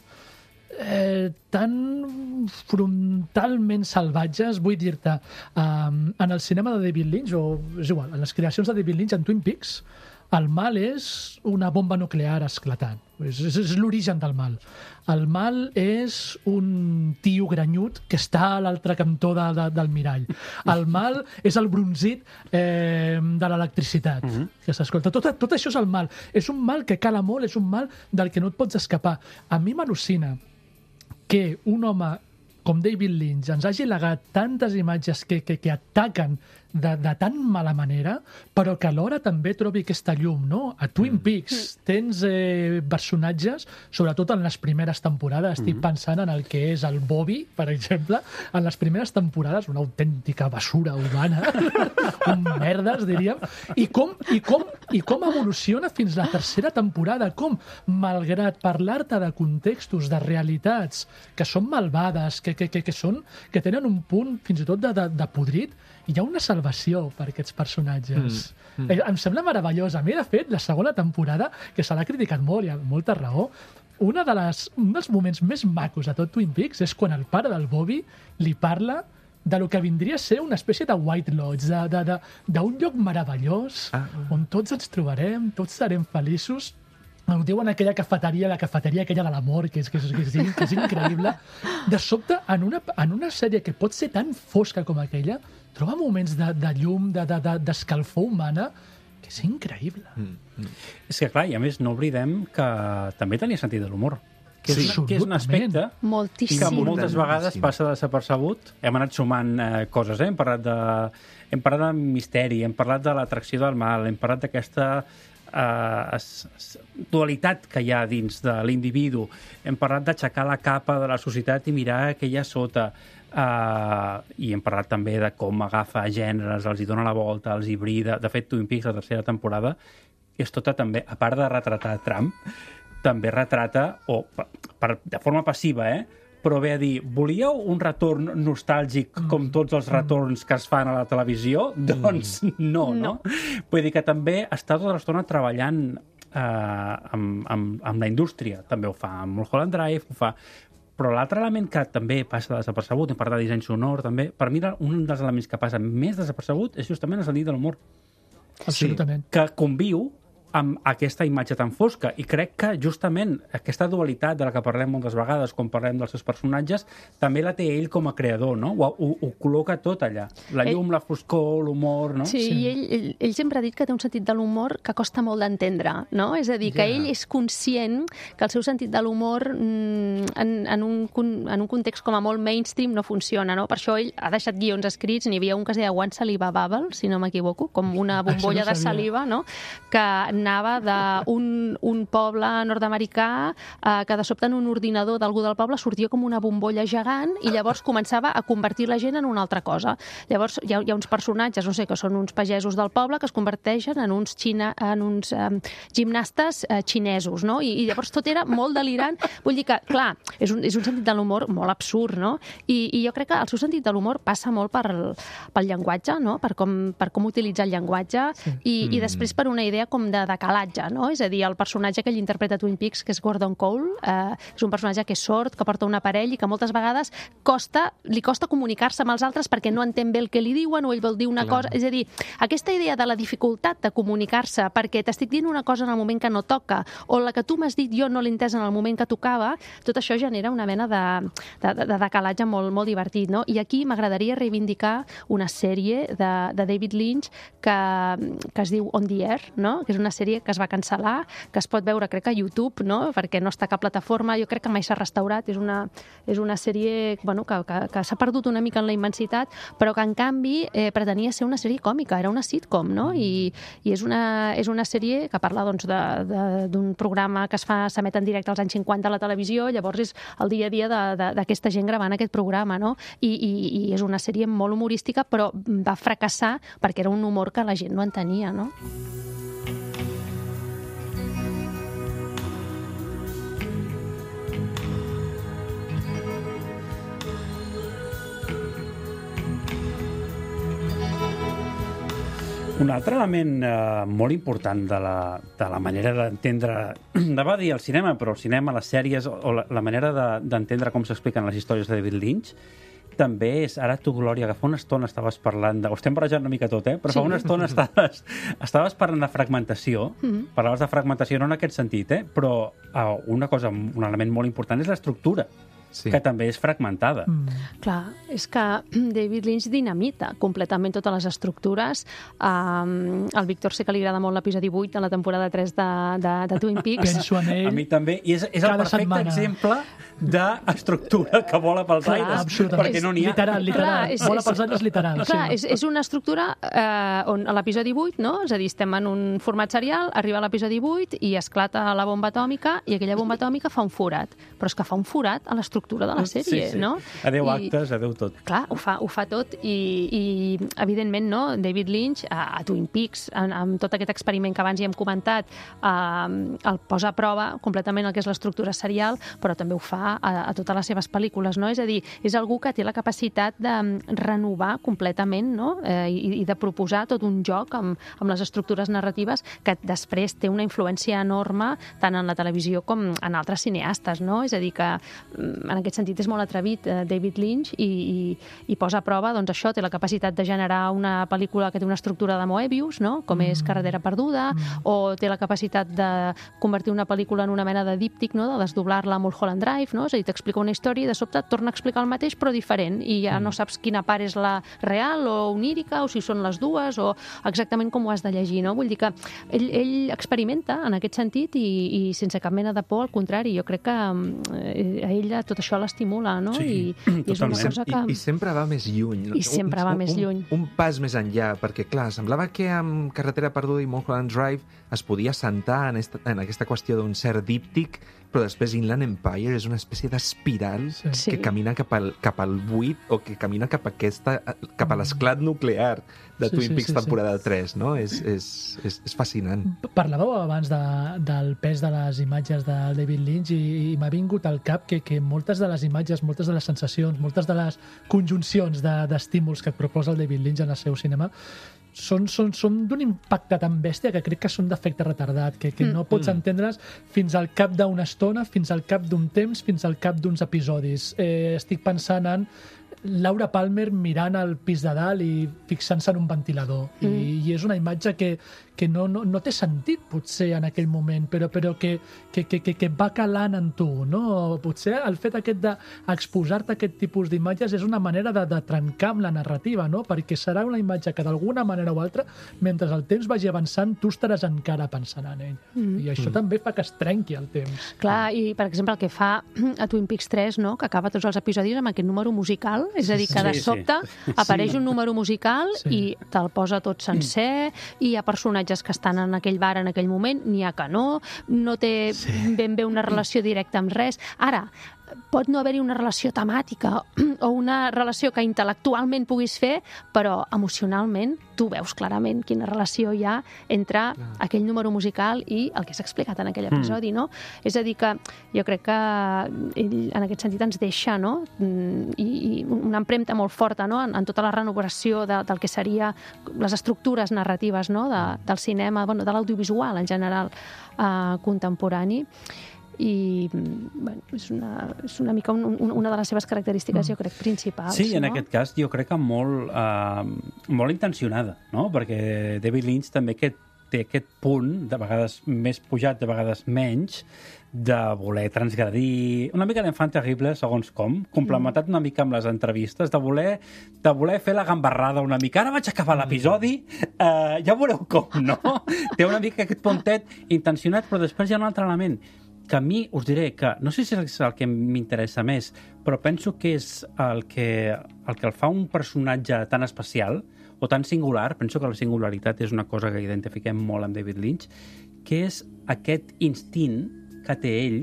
eh, tan frontalment salvatges, vull dir-te, eh, en el cinema de David Lynch, o és igual, en les creacions de David Lynch, en Twin Peaks, El mal és una bomba nuclear esclatant. És, és, és l'origen del mal. El mal és un tio granyut que està a l'altre cantó de, de, del mirall. El mal és el bronzit eh, de l'electricitat. Uh-huh. Que s'escolta. Tot, tot això és el mal. És un mal que cala molt, és un mal del que no et pots escapar. A mi m'al·lucina que un home com David Lynch ens hagi legat tantes imatges que, que, que ataquen de, de tan mala manera, però que alhora també trobi aquesta llum, no? A Twin Peaks tens eh, personatges, sobretot en les primeres temporades, estic pensant en el que és el Bobby, per exemple, en les primeres temporades, una autèntica basura humana, un merdes, diríem, i com, i, com, i com evoluciona fins la tercera temporada, com, malgrat parlar-te de contextos, de realitats, que són malvades, que, que, que, que, són, que tenen un punt fins i tot de, de, de podrit, hi ha una salvació per aquests personatges. Mm, mm. Em sembla meravellós. A mi, de fet, la segona temporada, que se l'ha criticat molt i amb molta raó, una de les, un dels moments més macos de tot Twin Peaks és quan el pare del Bobby li parla de lo que vindria a ser una espècie de White Lodge, d'un lloc meravellós, ah. on tots ens trobarem, tots serem feliços. Ho diuen aquella cafeteria, la cafeteria aquella de l'amor, que és, que, és, que, és, que és increïble. De sobte, en una, en una sèrie que pot ser tan fosca com aquella, troba moments de, de llum, d'escalfor de, de, humana, que és increïble. Mm, mm. És que, clar, i a més no oblidem que també tenia sentit de l'humor. Que, sí, és, que és un aspecte moltíssim. Que moltes vegades passa desapercebut. Hem anat sumant eh, coses, eh? Hem parlat de, hem parlat de misteri, hem parlat de l'atracció del mal, hem parlat d'aquesta Uh, dualitat que hi ha dins de l'individu. Hem parlat d'aixecar la capa de la societat i mirar què hi ha sota. Uh, I hem parlat també de com agafa gèneres, els hi dona la volta, els hibrida. De fet, Twin Peaks, la tercera temporada, és tota també, a part de retratar Trump, també retrata, o per, per, de forma passiva, eh? Però ve a dir, volíeu un retorn nostàlgic com tots els retorns que es fan a la televisió? Doncs no, no? no. Vull dir que també està tota l'estona treballant eh, amb, amb, amb la indústria. També ho fa amb Mulholland Drive, ho fa... Però l'altre element que també passa desapercebut, hem parlat de disseny sonor, també, per mi un dels elements que passa més desapercebut és justament el sentit de l'humor. Absolutament. Sí, que conviu amb aquesta imatge tan fosca. I crec que justament aquesta dualitat de la que parlem moltes vegades quan parlem dels seus personatges també la té ell com a creador, no? Ho, ho, ho col·loca tot allà. La llum, ell... la foscor, l'humor, no? Sí, sí. I ell, ell, ell sempre ha dit que té un sentit de l'humor que costa molt d'entendre, no? És a dir, que yeah. ell és conscient que el seu sentit de l'humor en, en, un, en un context com a molt mainstream no funciona, no? Per això ell ha deixat guions escrits, n'hi havia un que es deia One Saliva Bubble, si no m'equivoco, com una bombolla no de saliva, no? Que anava d'un un poble nord-americà eh, que de sobte en un ordinador d'algú del poble sortia com una bombolla gegant i llavors començava a convertir la gent en una altra cosa. Llavors hi ha, hi ha uns personatges, no sé, que són uns pagesos del poble que es converteixen en uns, xina, en uns eh, gimnastes eh, xinesos, no? I, I llavors tot era molt delirant. Vull dir que, clar, és un, és un sentit de l'humor molt absurd, no? I, I jo crec que el seu sentit de l'humor passa molt per, pel llenguatge, no? Per com, per com utilitzar el llenguatge sí. i, mm. i després per una idea com de decalatge, no? És a dir, el personatge que ell interpreta a Twin Peaks, que és Gordon Cole, eh, és un personatge que és sord, que porta un aparell i que moltes vegades costa, li costa comunicar-se amb els altres perquè no entén bé el que li diuen o ell vol dir una Clar. cosa. És a dir, aquesta idea de la dificultat de comunicar-se perquè t'estic dient una cosa en el moment que no toca o la que tu m'has dit jo no l'he entès en el moment que tocava, tot això genera una mena de, de, de decalatge molt, molt divertit, no? I aquí m'agradaria reivindicar una sèrie de, de David Lynch que, que es diu On the Air, no? Que és una sèrie que es va cancel·lar, que es pot veure, crec que a YouTube, no? Perquè no està a cap plataforma, jo crec que mai s'ha restaurat, és una, és una sèrie bueno, que, que, que s'ha perdut una mica en la immensitat, però que en canvi eh, pretenia ser una sèrie còmica, era una sitcom, no? I, i és, una, és una sèrie que parla doncs, d'un doncs, programa que es fa s'emet en directe als anys cinquanta a la televisió, llavors és el dia a dia d'aquesta gent gravant aquest programa, no? I, i, i és una sèrie molt humorística, però va fracassar perquè era un humor que la gent no entenia, no? Un altre element eh, molt important de la, de la manera d'entendre, de va dir el cinema, però el cinema, les sèries, o la, la manera d'entendre de, com s'expliquen les històries de David Lynch, també és, ara tu, Glòria, que fa una estona estaves parlant de... Ho estem barrejant una mica tot, eh? Però Sí. fa una estona estaves, estaves parlant de fragmentació, Mhm. parlaves de fragmentació no en aquest sentit, eh? Però uh, una cosa, un element molt important és l'estructura, Sí. que també és fragmentada. Mm. Clar, és que David Lynch dinamita completament totes les estructures. Um, al Víctor sé que li agrada molt l'episodi vuit de la temporada tres de, de, de Twin Peaks. Penso en A ell. mi també, i és, és el Cada perfecte setmana. exemple d'estructura que vola pels Clar, aires, absolutament. perquè no n'hi ha. Literal, literal. Clar, és- Bola és- pels aires literal. Clar, sí. és, és una estructura eh, on a l'episodi vuit, no? És a dir, estem en un format serial, arriba l'episodi vuit i esclata la bomba atòmica i aquella bomba atòmica fa un forat. Però és que fa un forat a l'estructura de la sèrie, sí, sí. no? Adéu I- actes, adéu tot. Clar, ho fa, ho fa tot i, i evidentment, no? David Lynch a, a Twin Peaks, en, amb tot aquest experiment que abans ja hem comentat, eh, el posa a prova completament el que és l'estructura serial, però també ho fa a, a totes les seves pel·lícules, no? És a dir, és algú que té la capacitat de renovar completament, no? Eh, i, i de proposar tot un joc amb, amb les estructures narratives que després té una influència enorme tant en la televisió com en altres cineastes, no? És a dir, que mm, en aquest sentit és molt atrevit eh, David Lynch i, i, i posa a prova, doncs això, té la capacitat de generar una pel·lícula que té una estructura de Moebius, no? Com és Carretera perduda, o té la capacitat de convertir una pel·lícula en una mena de díptic, no? De desdoblar-la a Mulholland Drive, no? És a dir, t'explica una història i de sobte et torna a explicar el mateix però diferent i ja no saps quina part és la real o onírica o si són les dues o exactament com ho has de llegir, no? Vull dir que ell, ell experimenta en aquest sentit i, i sense cap mena de por, al contrari, jo crec que eh, a ella tot això l'estimula, no? Sí, I, i és una totalment. cosa que... I, I sempre va més lluny. I sempre va un, més un, lluny. Un pas més enllà, perquè, clar, semblava que amb Carretera perduda i Mulholland Drive es podia sentar en, esta, en aquesta qüestió d'un cert díptic, però després Inland Empire és una espècie d'espiral Sí. Sí. que camina cap al, cap al buit o que camina cap a, aquesta, cap a l'esclat nuclear de Sí, Twin sí, Peaks sí, sí. temporada tres, no? És, és, és, és fascinant. Parlàveu abans de, del pes de les imatges de David Lynch i, i m'ha vingut al cap que, que moltes de les imatges, moltes de les sensacions, moltes de les conjuncions de- d'estímuls que et proposa el David Lynch en el seu cinema són, són, són d'un impacte tan bèstia que crec que són d'efecte retardat, que, que Mm. no pots entendre's fins al cap d'una estona, fins al cap d'un temps, fins al cap d'uns episodis. Eh, estic pensant en Laura Palmer mirant al pis de dalt i fixant-se en un ventilador. Mm. I, I és una imatge que, que no, no, no té sentit, potser, en aquell moment, però, però que, que, que, que, que va calant en tu, no? Potser el fet aquest d'exposar-te a aquest tipus d'imatges és una manera de, de trencar amb la narrativa, no? Perquè serà una imatge que d'alguna manera o altra, mentre el temps vagi avançant, tu estaràs encara pensant en ell. Mm. I això mm. també fa que es trenqui el temps. Clar, i per exemple el que fa a Twin Peaks tres, no? Que acaba tots els episodis amb aquest número musical, és a dir, que de Sí, sí. sobte apareix un número musical Sí. i te'l posa tot sencer i hi ha personatges que estan en aquell bar en aquell moment, n'hi ha que no, no té ben bé una relació directa amb res. Ara, pot no haver-hi una relació temàtica o una relació que intel·lectualment puguis fer, però emocionalment tu veus clarament quina relació hi ha entre aquell número musical i el que s'ha explicat en aquell episodi, no? És a dir que jo crec que ell en aquest sentit ens deixa, no? I, i una empremta molt forta, no? En, en tota la renovació de, del que seria les estructures narratives, no? De, del cinema, bueno, de l'audiovisual en general eh, contemporani. I bueno, és, una, és una mica un, un, una de les seves característiques, jo crec, principals. Sí, en no? aquest cas jo crec que molt, eh, molt intencionada, no? Perquè David Lynch també aquest, té aquest punt, de vegades més pujat, de vegades menys, de voler transgredir, una mica d'enfant terrible, segons com, complementat una mica amb les entrevistes, de voler, de voler fer la gambarrada una mica. Ara vaig acabar l'episodi, eh, ja veureu com, no? Té una mica aquest puntet intencionat, però després hi ha un altre element que a mi us diré que, no sé si és el que m'interessa més, però penso que és el que, el que el fa un personatge tan especial o tan singular, penso que la singularitat és una cosa que identifiquem molt amb David Lynch, que és aquest instint que té ell,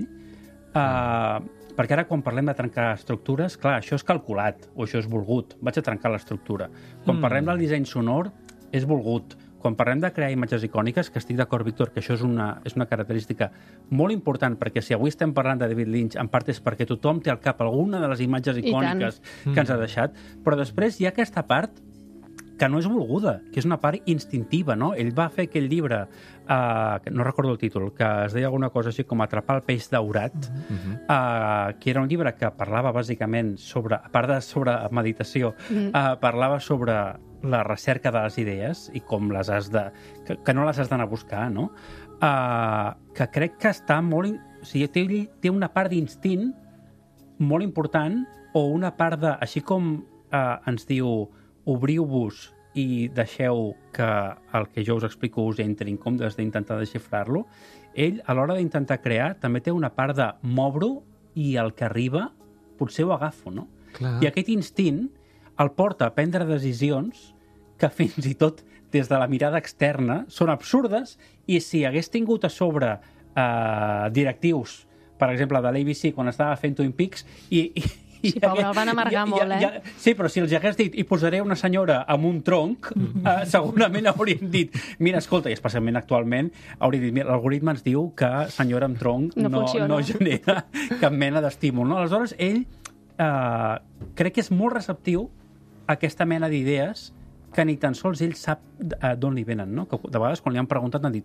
eh, perquè ara quan parlem de trencar estructures, clar, això és calculat o això és volgut, vaig a trencar l'estructura. Quan Mm. parlem del disseny sonor, és volgut. Quan parlem de crear imatges icòniques, que estic d'acord, Víctor, que això és una, és una característica molt important, perquè si avui estem parlant de David Lynch, en part és perquè tothom té al cap alguna de les imatges icòniques que ens ha deixat, però després hi ha aquesta part que no és volguda, que és una part instintiva, no? Ell va fer aquell llibre, uh, no recordo el títol, que es deia alguna cosa així com Atrapar el peix daurat, uh-huh. uh, que era un llibre que parlava bàsicament sobre, a part de sobre meditació, uh-huh. uh, parlava sobre la recerca de les idees i com les has de... que, que no les has d'anar a buscar, no? Uh, que crec que està molt... In... O sigui, té, té una part d'instint molt important o una part de... Així com uh, ens diu obriu-vos i deixeu que el que jo us explico us entri en comptes d'intentar desxifrar-lo, ell, a l'hora d'intentar crear, també té una part de m'obro i el que arriba potser ho agafo, no? Clar. I aquest instint el porta a prendre decisions que fins i tot des de la mirada externa són absurdes i si hagués tingut a sobre eh, directius, per exemple, de l'A B C quan estava fent Twin Peaks i... i Sí, pobre, el van amargar molt, eh? Sí, però si els hagués dit i posaré una senyora amb un tronc, eh, segurament haurien dit mira, escolta, i especialment actualment haurien dit, mira, l'algoritme ens diu que senyora amb tronc no, no, no genera cap mena d'estímul, no? Aleshores, ell eh, crec que és molt receptiu a aquesta mena d'idees que ni tan sols ell sap d'on li venen, no? Que de vegades quan li han preguntat han dit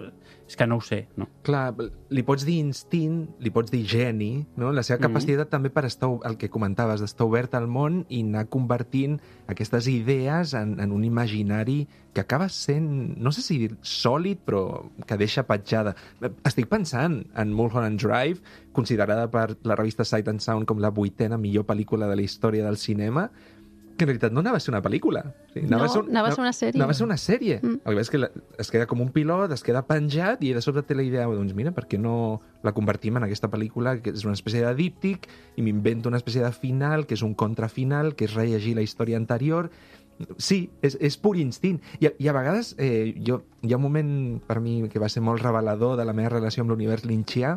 és que no ho sé, no? Clar, li pots dir instint, li pots dir geni, no? La seva capacitat mm-hmm. també per estar, el que comentaves, d'estar obert al món i anar convertint aquestes idees en, en un imaginari que acaba sent, no sé si dir sòlid, però que deixa petjada. Estic pensant en Mulholland Drive, considerada per la revista Sight and Sound com la vuitena millor pel·lícula de la història del cinema, que en realitat no anava a ser una pel·lícula. O sigui, anava no, a ser, anava a ser una sèrie. Anava a ser una sèrie. Mm. El que és que la, es queda com un pilot, es queda penjat i de sobte té la idea, doncs mira, per què no la convertim en aquesta pel·lícula que és una espècie de díptic i m'invento una espècie de final, que és un contrafinal, que és rellegir la història anterior. Sí, és, és pur instint. I, i a vegades eh, jo, hi ha un moment per mi que va ser molt revelador de la meva relació amb l'univers lynchià.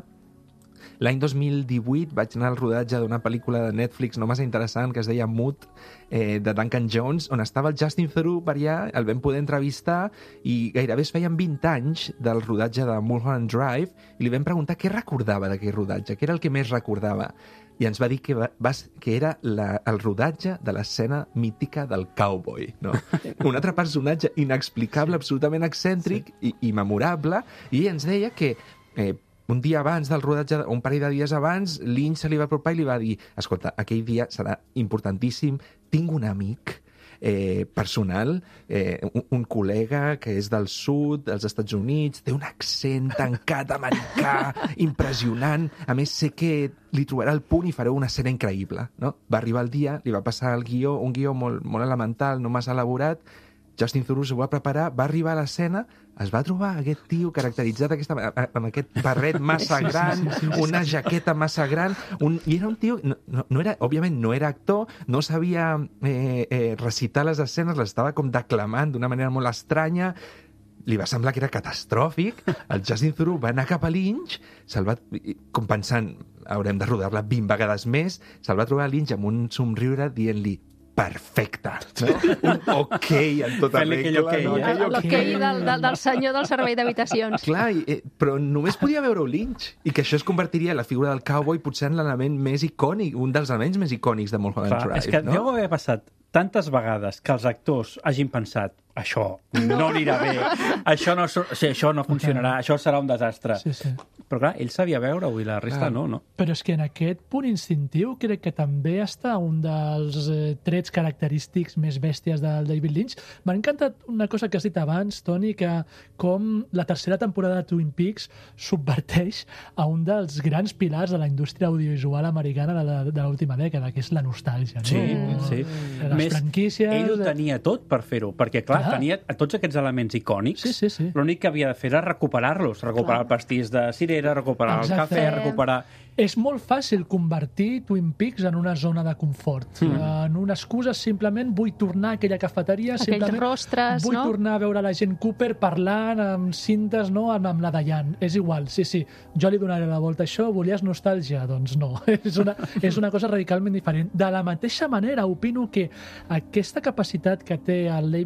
L'any dos mil divuit vaig anar al rodatge d'una pel·lícula de Netflix no massa interessant que es deia Mood, eh, de Duncan Jones, on estava el Justin Theroux per allà, el vam poder entrevistar i gairebé es feien vint anys del rodatge de Mulholland Drive i li vam preguntar què recordava d'aquell rodatge, què era el que més recordava. I ens va dir que, va, va, que era la, el rodatge de l'escena mítica del cowboy, no? Un altre personatge inexplicable, absolutament excèntric sí. i, i memorable, i ens deia que eh, un dia abans del rodatge, un parell de dies abans, Lynch se li va apropar i li va dir escolta, aquell dia serà importantíssim, tinc un amic eh, personal, eh, un, un col·lega que és del sud dels Estats Units, té un accent tancat americà, impressionant, a més sé que li trobarà el punt i fareu una escena increïble, no? Va arribar el dia, li va passar el guió, un guió molt, molt elemental, no massa elaborat, Justin Theroux ho va preparar, va arribar a l'escena, es va trobar aquest tio caracteritzat aquesta, amb aquest barret massa gran, sí, sí, sí, una jaqueta massa gran, un, i era un tio, no, no, no era, òbviament no era actor, no sabia eh, eh, recitar les escenes, les estava com declamant d'una manera molt estranya, li va semblar que era catastròfic, el Justin Theroux va anar cap a Lynch, se'l va, com pensant, haurem de rodar-la vint vegades més, se'l va trobar a Lynch amb un somriure dient-li perfecte, no? Un ok en tota Fent-li regla. aquell ok, no? eh? Aquell L'ok del, del, del senyor del servei d'habitacions. Clar, i, eh, però només podia veure-ho Lynch, i que això es convertiria la figura del cowboy potser en l'element més icònic, un dels elements més icònics de Mulholland Clar, Drive, és que no? deu haver passat tantes vegades que els actors hagin pensat això no, no anirà bé, això no, sí, això no funcionarà, això serà un desastre. Sí, sí. Però clar, ell sabia veure-ho i la resta Clar. no, no? Però és que en aquest punt instintiu crec que també està un dels eh, trets característics més bèsties del David Lynch. M'ha encantat una cosa que has dit abans, Toni, que com la tercera temporada de Twin Peaks subverteix a un dels grans pilars de la indústria audiovisual americana de, la, de l'última dècada, que és la nostàlgia. Sí, no? sí. Les Més, franquícies... ell ho tenia tot per fer-ho, perquè clar, Clar. tenia tots aquests elements icònics, Sí, sí, sí. l'únic que havia de fer era recuperar-los, recuperar Clar. el pastís de cirera, recuperar Exacte. el cafè, recuperar... És molt fàcil convertir Twin Peaks en una zona de confort, mm. en una excusa simplement vull tornar a aquella cafeteria, Aquells simplement rostres, vull no? tornar a veure la gent Cooper parlant amb cintes, no? amb, amb la Diane. És igual, sí, sí, jo li donaré la volta a això, volies nostàlgia? Doncs no, és una, és una cosa radicalment diferent. De la mateixa manera, opino que aquesta capacitat que té el David Lynch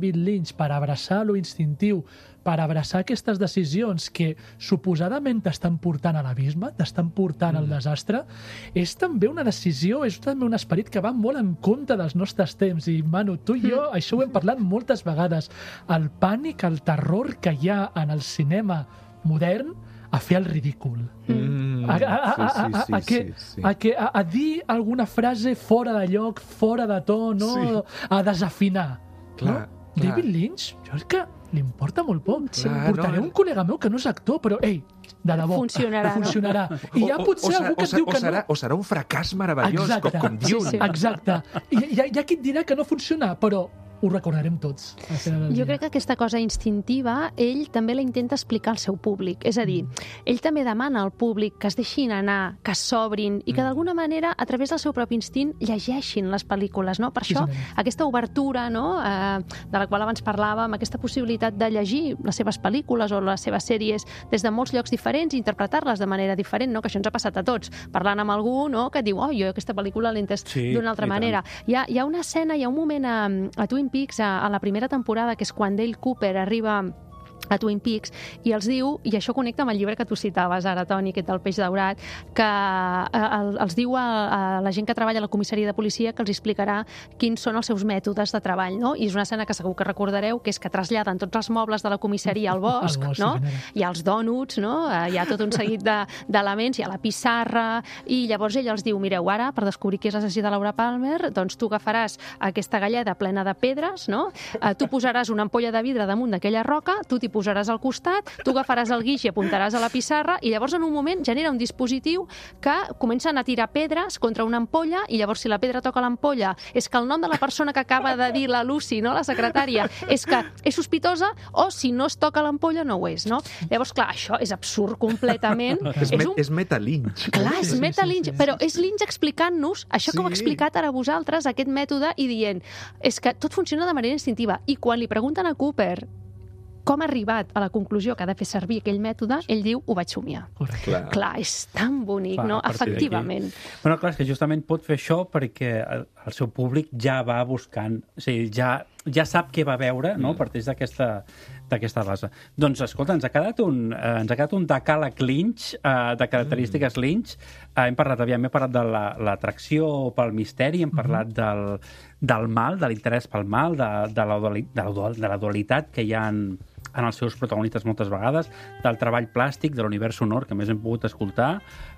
Lynch per abraçar lo instintiu, per abraçar aquestes decisions que suposadament t'estan portant a l'abisme, t'estan portant al desastre, és també una decisió, és també un esperit que va molt en compte dels nostres temps. I, Manu, tu i jo, això ho hem parlat moltes vegades. El pànic, el terror que hi ha en el cinema modern a fer el ridícul. Mm, A, a, a, sí, a, sí, a, sí, a, que, sí, sí. a, que, a, a dir alguna frase fora de lloc, fora de to, no? Sí. A desafinar. Clar, no? clar. David Lynch, jo crec que li importa molt poc. Sí. Portaré no, un col·lega meu que no és actor, però, ei, de debò. Funcionarà, no? Funcionarà. I hi ha O- o- potser o serà- algú que o et serà- diu que o serà, no. O serà un fracàs meravellós, Exacte, com, com Dune. sí. Exacte. I hi ha, hi ha qui et dirà que no funciona, però ho recordarem tots. al final del Jo dia. crec que aquesta cosa instintiva, ell també la intenta explicar al seu públic. És a dir, ell també demana al públic que es deixin anar, que s'obrin i que d'alguna manera, a través del seu propi instint, llegeixin les pel·lícules. No? Per això, Precisament. aquesta obertura, no? eh, de la qual abans parlàvem, aquesta possibilitat de llegir les seves pel·lícules o les seves sèries des de molts llocs diferents i interpretar-les de manera diferent, no? Que això ens ha passat a tots. Parlant amb algú, no? Que diu, oh, jo aquesta pel·lícula l'he entès Sí, d'una altra i tant. manera. Hi ha, hi ha una escena, hi ha un moment a, a Twin Peaks, a, a la primera temporada, que és quan Dale Cooper arriba a Twin Peaks, i els diu, i això connecta amb el llibre que tu citaves ara, Toni, aquest del peix daurat, que eh, el, els diu a, a la gent que treballa a la comissaria de policia que els explicarà quins són els seus mètodes de treball, no? I és una escena que segur que recordareu, que és que traslladen tots els mobles de la comissaria al bosc, Al bosc, no? sí, senyora. Hi ha els dònuts, no? Eh, Hi ha tot un seguit de- d'elements, hi ha la pissarra, i llavors ell els diu, mireu, ara, per descobrir qui és l'assassí de Laura Palmer, doncs tu agafaràs aquesta galleda plena de pedres, no? Eh, tu posaràs una ampolla de vidre damunt d'aquella roca, tu t'hi posaràs al costat, tu agafaràs el guix i apuntaràs a la pissarra, i llavors en un moment genera un dispositiu que comencen a tirar pedres contra una ampolla, i llavors si la pedra toca l'ampolla és que el nom de la persona que acaba de dir la Lucy, no? La secretària, és que és sospitosa, o si no es toca l'ampolla no ho és, no? Llavors, clar, això és absurd completament. És, me, un... és Meta Lynch. Clar, Sí, és sí, meta sí, Lynch, sí, sí. però és Lynch explicant-nos això que ho ha Sí. explicat ara vosaltres, aquest mètode, i dient, és que tot funciona de manera instintiva. I quan li pregunten a Cooper com ha arribat a la conclusió que ha de fer servir aquell mètode, ell diu, ho vaig somiar. Correcte. Clar. Clar, és tan bonic, Clar, no? a partir d'aquí. Efectivament. Bueno, clar, és que justament pot fer això perquè el, el seu públic ja va buscant, o sigui, ja, ja sap què va veure, no?, parteix d'aquesta d'aquesta base. Doncs, escolta, ens ha quedat un, eh, ens ha quedat un decàleg Lynch, eh, de característiques Lynch. Eh, hem parlat, aviam, hem parlat de la- l'atracció pel misteri, hem parlat del, del mal, de l'interès pel mal, de, de, la, duali- de, la, dual- de la dualitat que hi ha en, en els seus protagonistes moltes vegades, del treball plàstic, de l'univers sonor, que més hem pogut escoltar,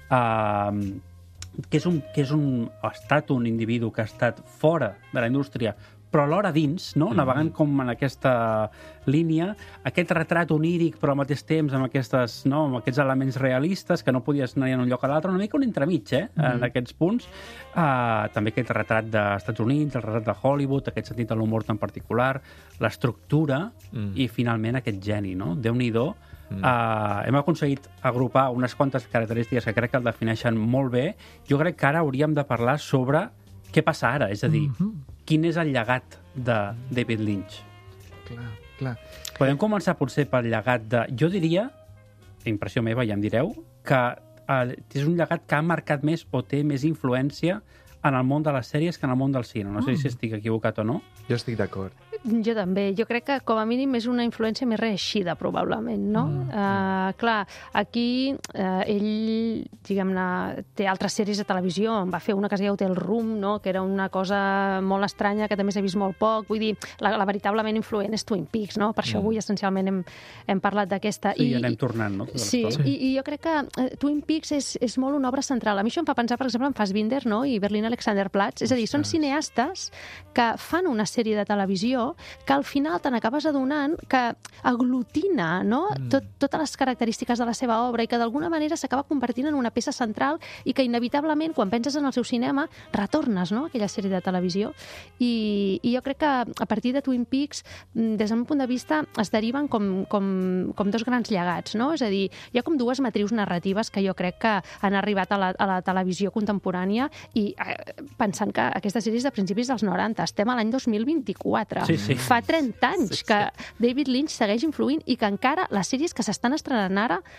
eh, que és, un, que és un, ha estat un individu que ha estat fora de la indústria, però alhora dins, no? Navegant com en aquesta línia, aquest retrat oníric, però al mateix temps amb, aquestes, no? amb aquests elements realistes que no podies anar en un lloc a l'altre, una mica un entremig, eh? Mm -hmm. En aquests punts. Uh, també aquest retrat dels Estats Units, el retrat de Hollywood, aquest sentit de l'humor tan particular, l'estructura Mm. i finalment aquest geni, no? Déu-n'hi-do. Mm. Uh, hem aconseguit agrupar unes quantes característiques que crec que el defineixen molt bé. Jo crec que ara hauríem de parlar sobre què passa ara, és a dir, Mhm. quin és el llegat de David Lynch. Clar, clar. Podem començar potser pel llegat de... Jo diria, impressió meva, ja em direu, que eh, és un llegat que ha marcat més o té més influència en el món de les sèries que en el món del cine. No sé si estic equivocat o no. Jo estic d'acord. Jo també. Jo crec que, com a mínim, és una influència més reeixida, probablement, no? Mm. Uh, clar, aquí uh, ell, diguem-ne, té altres sèries de televisió. En va fer una que es deia Hotel Room, no?, que era una cosa molt estranya, que també s'ha vist molt poc. Vull dir, la, la veritablement influent és Twin Peaks, no? Per això avui, essencialment, hem, hem parlat d'aquesta. Sí, I, I, anem tornant, no? Tota Sí, l'estona. i, i jo crec que eh, Twin Peaks és, és molt una obra central. A mi això em fa pensar, per exemple, en Fassbinder, no?, i Berlín Alexanderplatz. És a dir, són cineastes que fan una sèrie de televisió que al final te n'acabes adonant que aglutina, no?, Mm. tot, totes les característiques de la seva obra i que d'alguna manera s'acaba convertint en una peça central i que inevitablement, quan penses en el seu cinema, retornes, no?, a aquella sèrie de televisió. I, i jo crec que a partir de Twin Peaks, mm, des del meu punt de vista, es deriven com, com, com dos grans llegats, no? És a dir, hi ha com dues matrius narratives que jo crec que han arribat a la, a la televisió contemporània i eh, pensant que aquesta sèrie és de principis dels noranta, estem a l'any dos mil vint-i-quatre. Sí, sí. Fa trenta anys Sí, sí. que David Lynch segueix influint i que encara les sèries que s'estan estrenant ara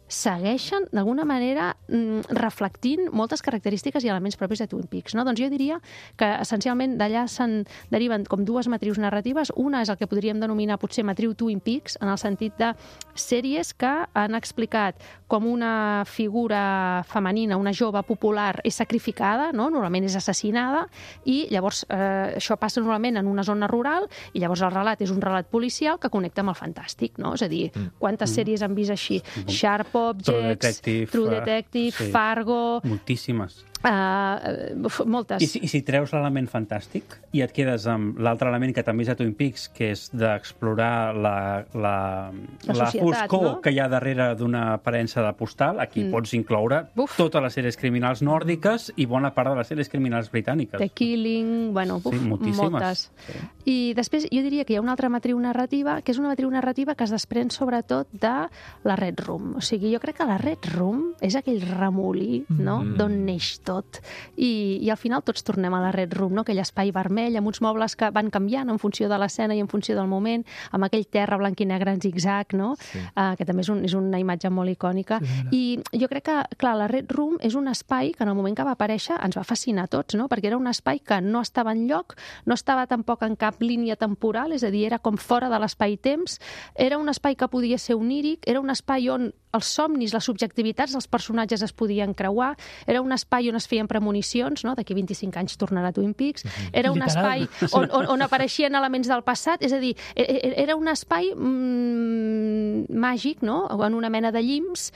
segueixen, d'alguna manera, reflectint moltes característiques i elements propis de Twin Peaks. No? Doncs jo diria que, essencialment, d'allà se'n deriven com dues matrius narratives. Una és el que podríem denominar, potser, matriu Twin Peaks, en el sentit de sèries que han explicat com una figura femenina, una jove popular, és sacrificada, no? Normalment és assassinada, i llavors eh, això passa normalment en una zona rural, i llavors el relat és un relat policial que connecta amb el fantàstic, no? És a dir, quantes mm. sèries han vist així? Mm. Sharp Objects, True Detective, True Detective sí. Fargo... Moltíssimes. Uh, moltes. I si, I si treus l'element fantàstic i et quedes amb l'altre element que també és a Twin Peaks, que és d'explorar la, la, la, la societat, foscor no? que hi ha darrere d'una aparença de postal, aquí mm. pots incloure Uf. totes les sèries criminals nòrdiques i bona part de les sèries criminals britàniques. The Killing, bueno, uf, sí, moltes. Sí. I després jo diria que hi ha una altra matriu narrativa, que és una matriu narrativa que es desprèn sobretot de la Red Room. O sigui, jo crec que la Red Room és aquell remolí, no?, mm. d'on neix tot. I, i al final tots tornem a la Red Room, no? Aquell espai vermell amb uns mobles que van canviant en funció de l'escena i en funció del moment, amb aquell terra blanc i negre en zig-zag, no? Sí. Uh, que també és, un, és una imatge molt icònica. Sí, I jo crec que, clar, la Red Room és un espai que en el moment que va aparèixer ens va fascinar a tots, no? Perquè era un espai que no estava enlloc, no estava tampoc en cap línia temporal, és a dir, era com fora de l'espai-temps, era un espai que podia ser oníric, era un espai on els somnis, les subjectivitats dels personatges es podien creuar, era un espai on es feien premonicions, no? D'aquí vint-i-cinc anys tornarà Twin Peaks, era un Literal. espai on, on, on apareixien elements del passat, és a dir, era un espai mm, màgic, no? En una mena de llims,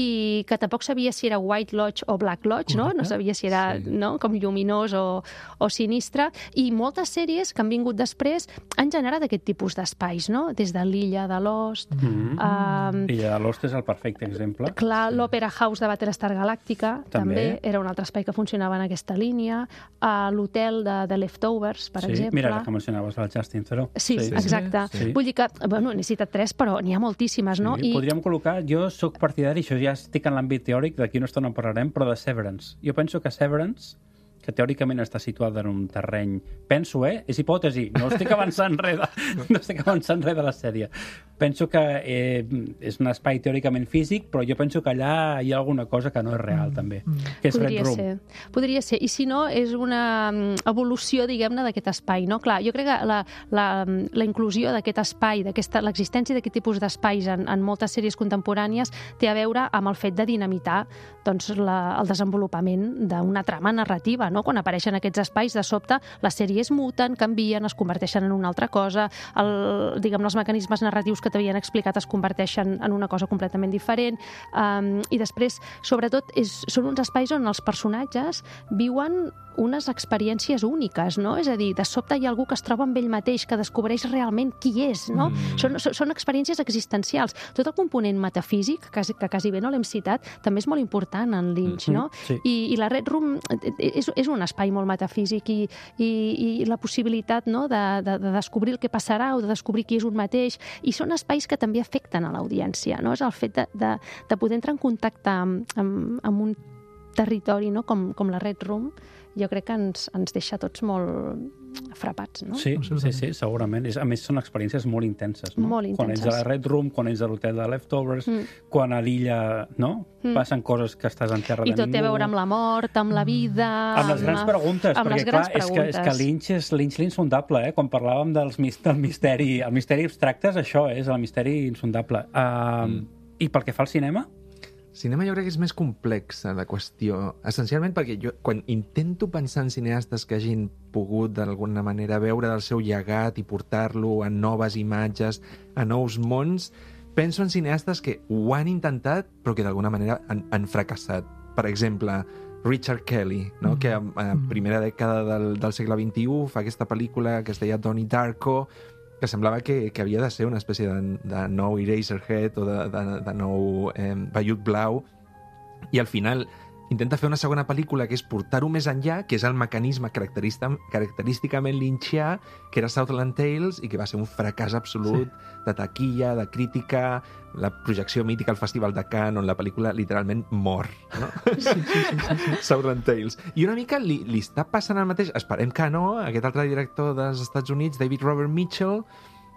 i que tampoc sabia si era White Lodge o Black Lodge, no? No sabia si era sí. no? com lluminós o, o sinistre, i moltes sèries que han vingut després han generat aquest tipus d'espais, no? Des de l'illa de Lost... Mm-hmm. Um, l'illa de Lost és el perfecte exemple. Clar, sí. l'Opera House de Battlestar Galàctica també. també era un altre espai que funcionava en aquesta línia. Uh, L'hotel de, de Leftovers, per sí. exemple. Mira, que mencionaves el Justin Theroux. Sí, sí, exacte. Sí. Vull dir que, bueno, n'he citat tres, però n'hi ha moltíssimes, no? Sí. I... Podríem col·locar, jo sóc partidari, això ja estic en l'àmbit teòric, d'aquí no estona en parlarem, però de Severance. Jo penso que Severance, que teòricament està situada en un terreny... Penso, eh? És hipòtesi, no estic avançant res de, no estic avançant res de la sèrie. Penso que eh, és un espai teòricament físic, però jo penso que allà hi ha alguna cosa que no és real, mm. també, que és Podria Red Room. ser. Podria ser. I si no, és una evolució, diguem-ne, d'aquest espai, no? Clar, jo crec que la, la, la inclusió d'aquest espai, l'existència d'aquest tipus d'espais en, en moltes sèries contemporànies té a veure amb el fet de dinamitar doncs, la, el desenvolupament d'una trama narrativa, no? Quan apareixen aquests espais, de sobte, les sèries muten, canvien, es converteixen en una altra cosa, el, diguem, els mecanismes narratius que t'havien explicat es converteixen en una cosa completament diferent, um, i després, sobretot, és, són uns espais on els personatges viuen unes experiències úniques, no? És a dir, de sobte hi ha algú que es troba amb ell mateix, que descobreix realment qui és, no? Mm. Són, són experiències existencials. Tot el component metafísic, que, que quasi bé no l'hem citat, també és molt important en Lynch, no? Sí. I, I la Red Room és, és un espai molt metafísic i, i, i la possibilitat, no?, de, de, de descobrir el que passarà o de descobrir qui és un mateix, i són espais que també afecten a l'audiència, no? És el fet de, de, de poder entrar en contacte amb, amb, amb un territori, no?, com, com la Red Room, jo crec que ens, ens deixa tots molt frapats, no? Sí, sí, sí, segurament. A més, són experiències molt intenses, no? Molt intenses. Quan ets a la Red Room, quan ets a l'hotel de Leftovers, mm. quan a l'illa, no? Mm. Passen coses que estàs en terra de ningú. I tot té a veure amb la mort, amb la vida... Amb les grans preguntes, amb perquè, les clar, grans és que, és que Lynch és Lynch l'insondable, eh? Quan parlàvem dels, del misteri, el misteri abstracte és això, és el misteri insondable. Uh, mm. I pel que fa al cinema? Cinema jo crec que és més complexa la qüestió, essencialment perquè jo, quan intento pensar en cineastes que hagin pogut d'alguna manera veure del seu llegat i portar-lo a noves imatges, a nous mons, penso en cineastes que ho han intentat però que d'alguna manera han, han fracassat. Per exemple, Richard Kelly, no? Mm. que a, a primera dècada del, del segle vint-i-u fa aquesta pel·lícula que es deia Donnie Darko, que semblava que, que havia de ser una espècie de, de nou Eraserhead o de, de, de nou eh, vellut blau, i al final intenta fer una segona pel·lícula que és portar-ho més enllà, que és el mecanisme característicament lynchià, que era Southland Tales, i que va ser un fracàs absolut sí. de taquilla, de crítica, la projecció mítica al Festival de Cannes, on la pel·lícula literalment mor. No? Sí, sí, sí, sí, sí. Southland Tales. I una mica li, li està passant el mateix, esperem que no, aquest altre director dels Estats Units, David Robert Mitchell,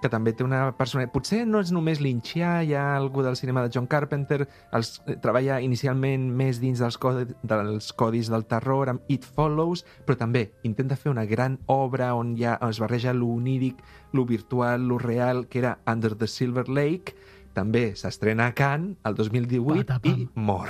que també té una persona... Potser no és només lynchià, hi ha algú del cinema de John Carpenter, els, eh, treballa inicialment més dins dels, codi, dels codis del terror, amb It Follows, però també intenta fer una gran obra on ja es barreja lo oníric, lo virtual, lo real, que era Under the Silver Lake. També s'estrena a Cannes el dos mil divuit i mor.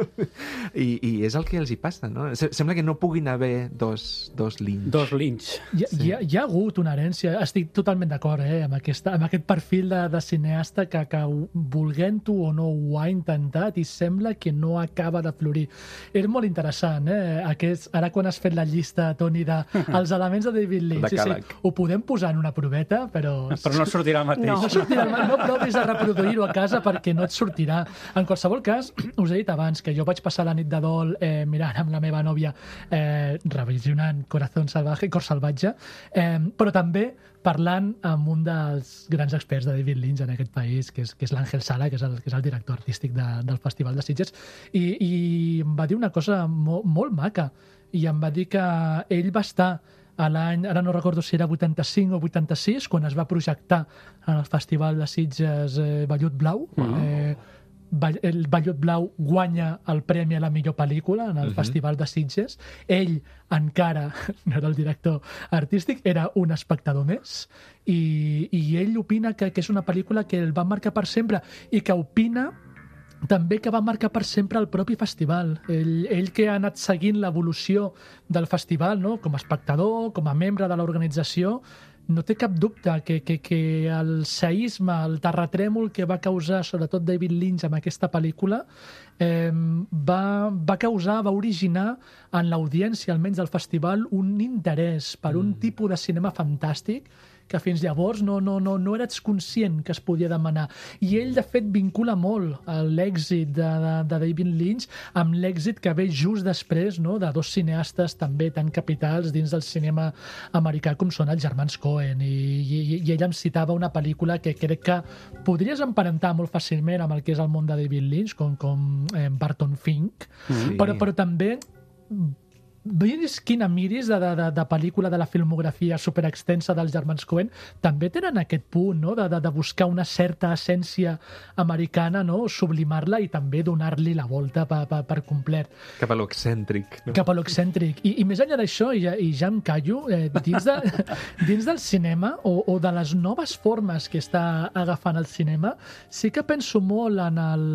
I, I és el que els hi passa, no? Sembla que no puguin haver dos, dos Lynch. Dos Lynch. Hi, sí. hi, ha, hi ha hagut una herència, estic totalment d'acord eh, amb, aquesta, amb aquest perfil de, de cineasta que, que volent-ho o no ho ha intentat i sembla que no acaba de florir. És molt interessant, eh? Aquest, ara quan has fet la llista, Toni, dels elements de David Lynch, sí, sí, ho podem posar en una proveta, però... Però no sortirà el mateix. No, no sortirà el mateix, no provis de reproduir a casa perquè no et sortirà. En qualsevol cas, us he dit abans que jo vaig passar la nit de dol eh, mirant amb la meva nòvia eh, revisionant Corazón Salvaje, Cor Salvatge, eh, però també parlant amb un dels grans experts de David Lynch en aquest país, que és, que és l'Àngel Sala, que és el, que és el director artístic de, del Festival de Sitges, i, i em va dir una cosa molt, molt maca, i em va dir que ell va estar a l'any, ara no recordo si era vuitanta-cinc o vuitanta-sis, quan es va projectar en el Festival de Sitges eh, Vellut Blau. Uh-huh. eh, el Vellut Blau guanya el premi a la millor pel·lícula en el uh-huh. Festival de Sitges. Ell encara no era el director artístic, era un espectador més, i, i ell opina que, que és una pel·lícula que el va marcar per sempre i que opina també que va marcar per sempre el propi festival. Ell, ell que ha anat seguint l'evolució del festival, no? Com a espectador, com a membre de l'organització, no té cap dubte que, que, que el seisme, el terratrèmol que va causar sobretot David Lynch amb aquesta pel·lícula eh, va, va causar, va originar en l'audiència, almenys del festival, un interès per un mm. tipus de cinema fantàstic que fins llavors no, no, no, no eres conscient que es podia demanar. I ell, de fet, vincula molt l'èxit de, de, de David Lynch amb l'èxit que ve just després, no?, de dos cineastes també tan capitals dins del cinema americà com són els germans Coen. I, i, i ell em citava una pel·lícula que crec que podries emparentar molt fàcilment amb el que és el món de David Lynch, com, com eh, Barton Fink, sí. però, però també... Miris quina miris de, de, de pel·lícula de la filmografia superextensa dels germans Coen, també tenen aquest punt, no?, de, de, de buscar una certa essència americana, no?, sublimar-la i també donar-li la volta per, per, per complet. Cap a l'excèntric. No? Cap a l'excèntric. I, I més enllà d'això, i ja, i ja em callo, eh, dins, de, dins del cinema o, o de les noves formes que està agafant el cinema, sí que penso molt en el,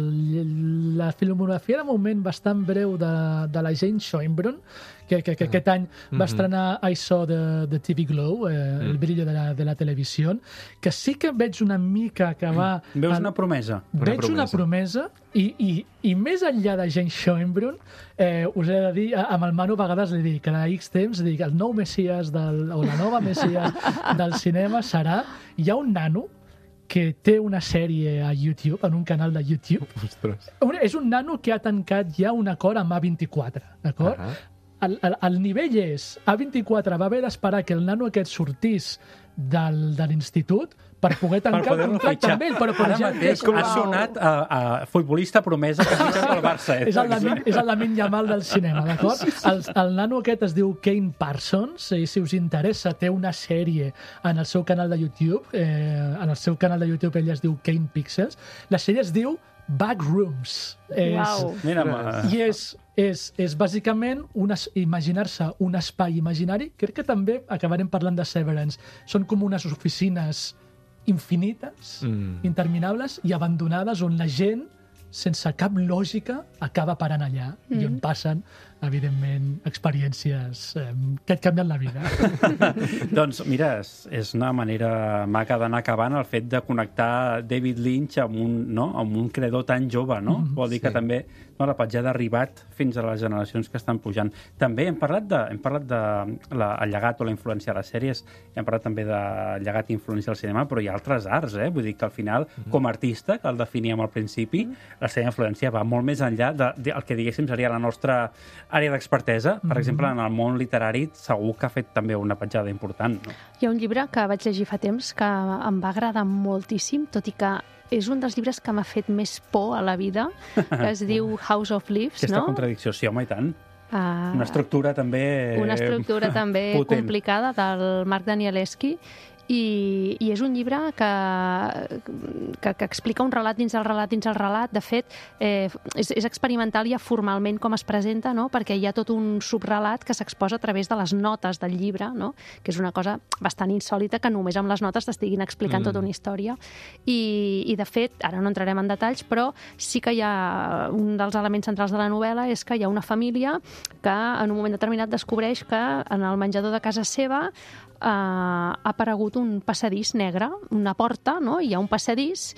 la filmografia de moment bastant breu de, de la Jane Schoenbrunn, que, que, que aquest any va estrenar I Saw the, the T V Glow, eh, mm. el brillo de la, de la televisió, que sí que veig una mica que va... Veus una promesa. Veig una promesa, una promesa i, i, i més enllà de Jane Schoenbrunn, eh, us he de dir, amb el Manu a vegades li dic, cada X temps, dic, el nou Messias del, o la nova Messias del cinema serà, hi ha un nano que té una sèrie a YouTube, en un canal de YouTube. Ostres. És un nano que ha tancat ja un acord amb A vint-i-quatre, d'acord? Uh -huh. El, el, el nivell és, A vint-i-quatre va haver d'esperar que el nano aquest sortís del, de l'institut per poder tancar per el contracte amb ell. Però, però ara ja, mateix ha sonat a, a futbolista promesa que fitxa del Barça. Eh? És el Lamin, és el Lamin Yamal del cinema, d'acord? Sí, sí. El, el nano aquest es diu Kane Parsons, i si us interessa té una sèrie en el seu canal de YouTube, eh, en el seu canal de YouTube ell es diu Kane Pixels, la sèrie es diu Backrooms. Wow. És, I és, és, és bàsicament un es, imaginar-se un espai imaginari. Crec que també acabarem parlant de Severance. Són com unes oficines infinites, mm. interminables i abandonades, on la gent, sense cap lògica, acaba parant allà mm. i on passen, evidentment, experiències eh, que et canvien la vida. Doncs, mira, és, és una manera maca d'anar acabant el fet de connectar David Lynch amb un, no? amb un creador tan jove, no? Mm, Vol dir sí. que també no, la petjada ha arribat fins a les generacions que estan pujant. També hem parlat de, hem parlat de la, el llegat o la influència de les sèries, hem parlat també de llegat i influència al cinema, però hi ha altres arts, eh? Vull dir que al final, mm. com a artista, que el definíem al principi, mm. la seva influència va molt més enllà del de, de, que, diguéssim, seria la nostra àrea d'expertesa. Per mm-hmm. exemple, en el món literari segur que ha fet també una petjada important. No? Hi ha un llibre que vaig llegir fa temps que em va agradar moltíssim, tot i que és un dels llibres que m'ha fet més por a la vida, que es diu House of Leaves, Aquesta no? contradicció, sí, home, i tant. Uh, una estructura també Una estructura també potent. complicada del Marc Danielewski, i, i és un llibre que, que, que explica un relat dins del relat dins del relat. De fet, eh, és, és experimental ja formalment com es presenta, no? Perquè hi ha tot un subrelat que s'exposa a través de les notes del llibre, no? Que és una cosa bastant insòlita, que només amb les notes t'estiguin explicant mm. tota una història. I, I, de fet, ara no entrarem en detalls, però sí que hi ha un dels elements centrals de la novel·la és que hi ha una família que en un moment determinat descobreix que en el menjador de casa seva Uh, ha aparegut un passadís negre, una porta, no? Hi ha un passadís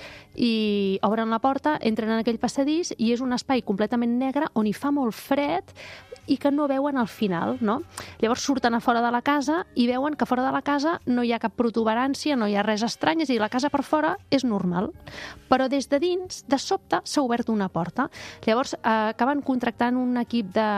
i obren la porta, entren en aquell passadís i és un espai completament negre on hi fa molt fred i que no veuen al final, no? Llavors surten a fora de la casa i veuen que fora de la casa no hi ha cap protuberància, no hi ha res estrany, és a dir, la casa per fora és normal, però des de dins, de sobte, s'ha obert una porta. Llavors uh, acaben contractant un equip de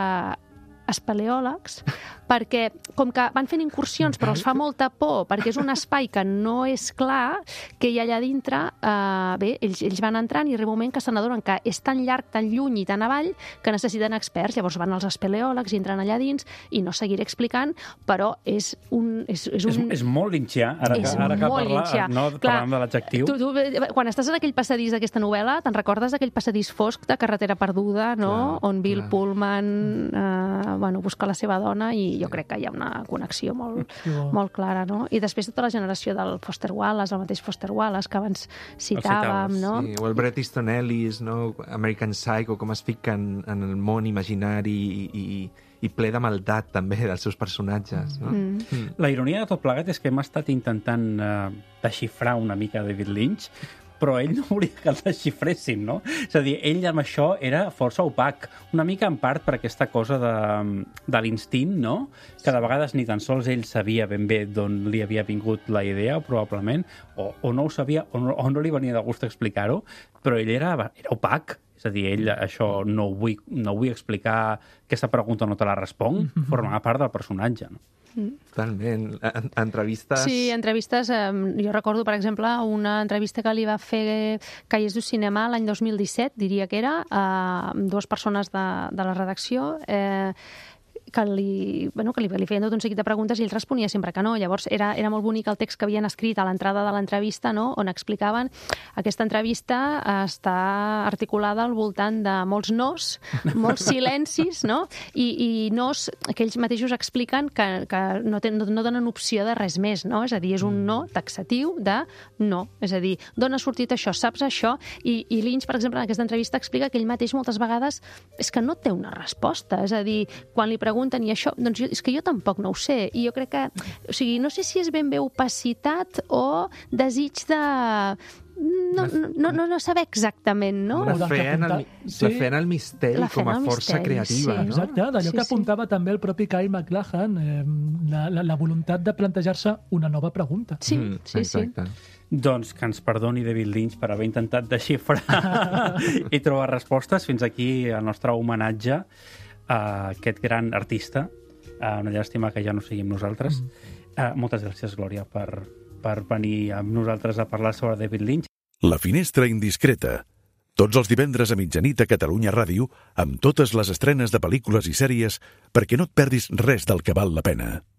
espeleòlegs, perquè com que van fent incursions però els fa molta por, perquè és un espai que no és clar, que hi ha allà dintre, eh, bé, ells, ells van entrant i arriba un moment que se n'adonen que és tan llarg, tan lluny i tan avall que necessiten experts. Llavors van els espeleòlegs i entren allà dins, i no seguiré explicant, però és un... És, és, un... és, és molt lynchià, ara que, ara que parla, no parlant de l'adjectiu. Tu, tu, quan estàs en aquell passadís d'aquesta novel·la, te'n recordes d'aquell passadís fosc de Carretera perduda, no? Clar, on Bill clar. Pullman eh, bueno, busca la seva dona, i jo crec que hi ha una connexió molt, molt clara, no? I després tota la generació del Foster Wallace, el mateix Foster Wallace, que abans citàvem, no? Sí, o el Bret Easton Ellis, no? American Psycho, com es fica en, en el món imaginari i, i, i ple de maldat, també, dels seus personatges, no? Mm. Mm. La ironia de tot plegat és que hem estat intentant uh, desxifrar una mica David Lynch, però ell no volia que el desxifréssim, no? És a dir, ell amb això era força opac, una mica en part per aquesta cosa de, de l'instint, no? Que de vegades ni tan sols ell sabia ben bé d'on li havia vingut la idea, probablement, o, o no ho sabia, o no, o no li venia de gust explicar-ho, però ell era, era opac. És a dir, ell, això no ho vull, no ho vull explicar, aquesta pregunta no te la responc, mm-hmm. formava part del personatge, no? Totalment. En, entrevistes... Sí, entrevistes. Eh, jo recordo, per exemple, una entrevista que li va fer Calles du Cinema l'any dos mil disset, diria que era, a dues persones de, de la redacció, eh, que li, bueno, que li, li feien tot un seguit de preguntes i ell responia sempre que no. Llavors era, era molt bonic el text que havien escrit a l'entrada de l'entrevista, no? On explicaven aquesta entrevista està articulada al voltant de molts nos, molts silencis, no? I, i nos que ells mateixos expliquen que, que no, ten, no, no donen opció de res més, no? És a dir, és un no taxatiu de no. És a dir, d'on ha sortit això? Saps això? I, i Lynch, per exemple, en aquesta entrevista explica que ell mateix moltes vegades és que no té una resposta. És a dir, quan li pregunten i això, doncs jo, és que jo tampoc no ho sé. I jo crec que, o sigui, no sé si és ben bé opacitat o desig de... No, no, no, no saber exactament, no? La fe en el, sí. la fe en el misteri la com a força misteri, creativa, sí. no? Exacte, d'allò sí, que apuntava sí. també el propi Kyle MacLachlan, eh, la, la, la voluntat de plantejar-se una nova pregunta. Sí, mm, sí, exacte. sí. Doncs que ens perdoni David Lynch per haver intentat desxifrar i trobar respostes. Fins aquí el nostre homenatge a aquest gran artista. Una llàstima que ja no siguem nosaltres. Mm. Uh, moltes gràcies, Glòria, per, per venir amb nosaltres a parlar sobre David Lynch. La Finestra Indiscreta. Tots els divendres a mitjanit a Catalunya Ràdio, amb totes les estrenes de pel·lícules i sèries, perquè no et perdis res del que val la pena.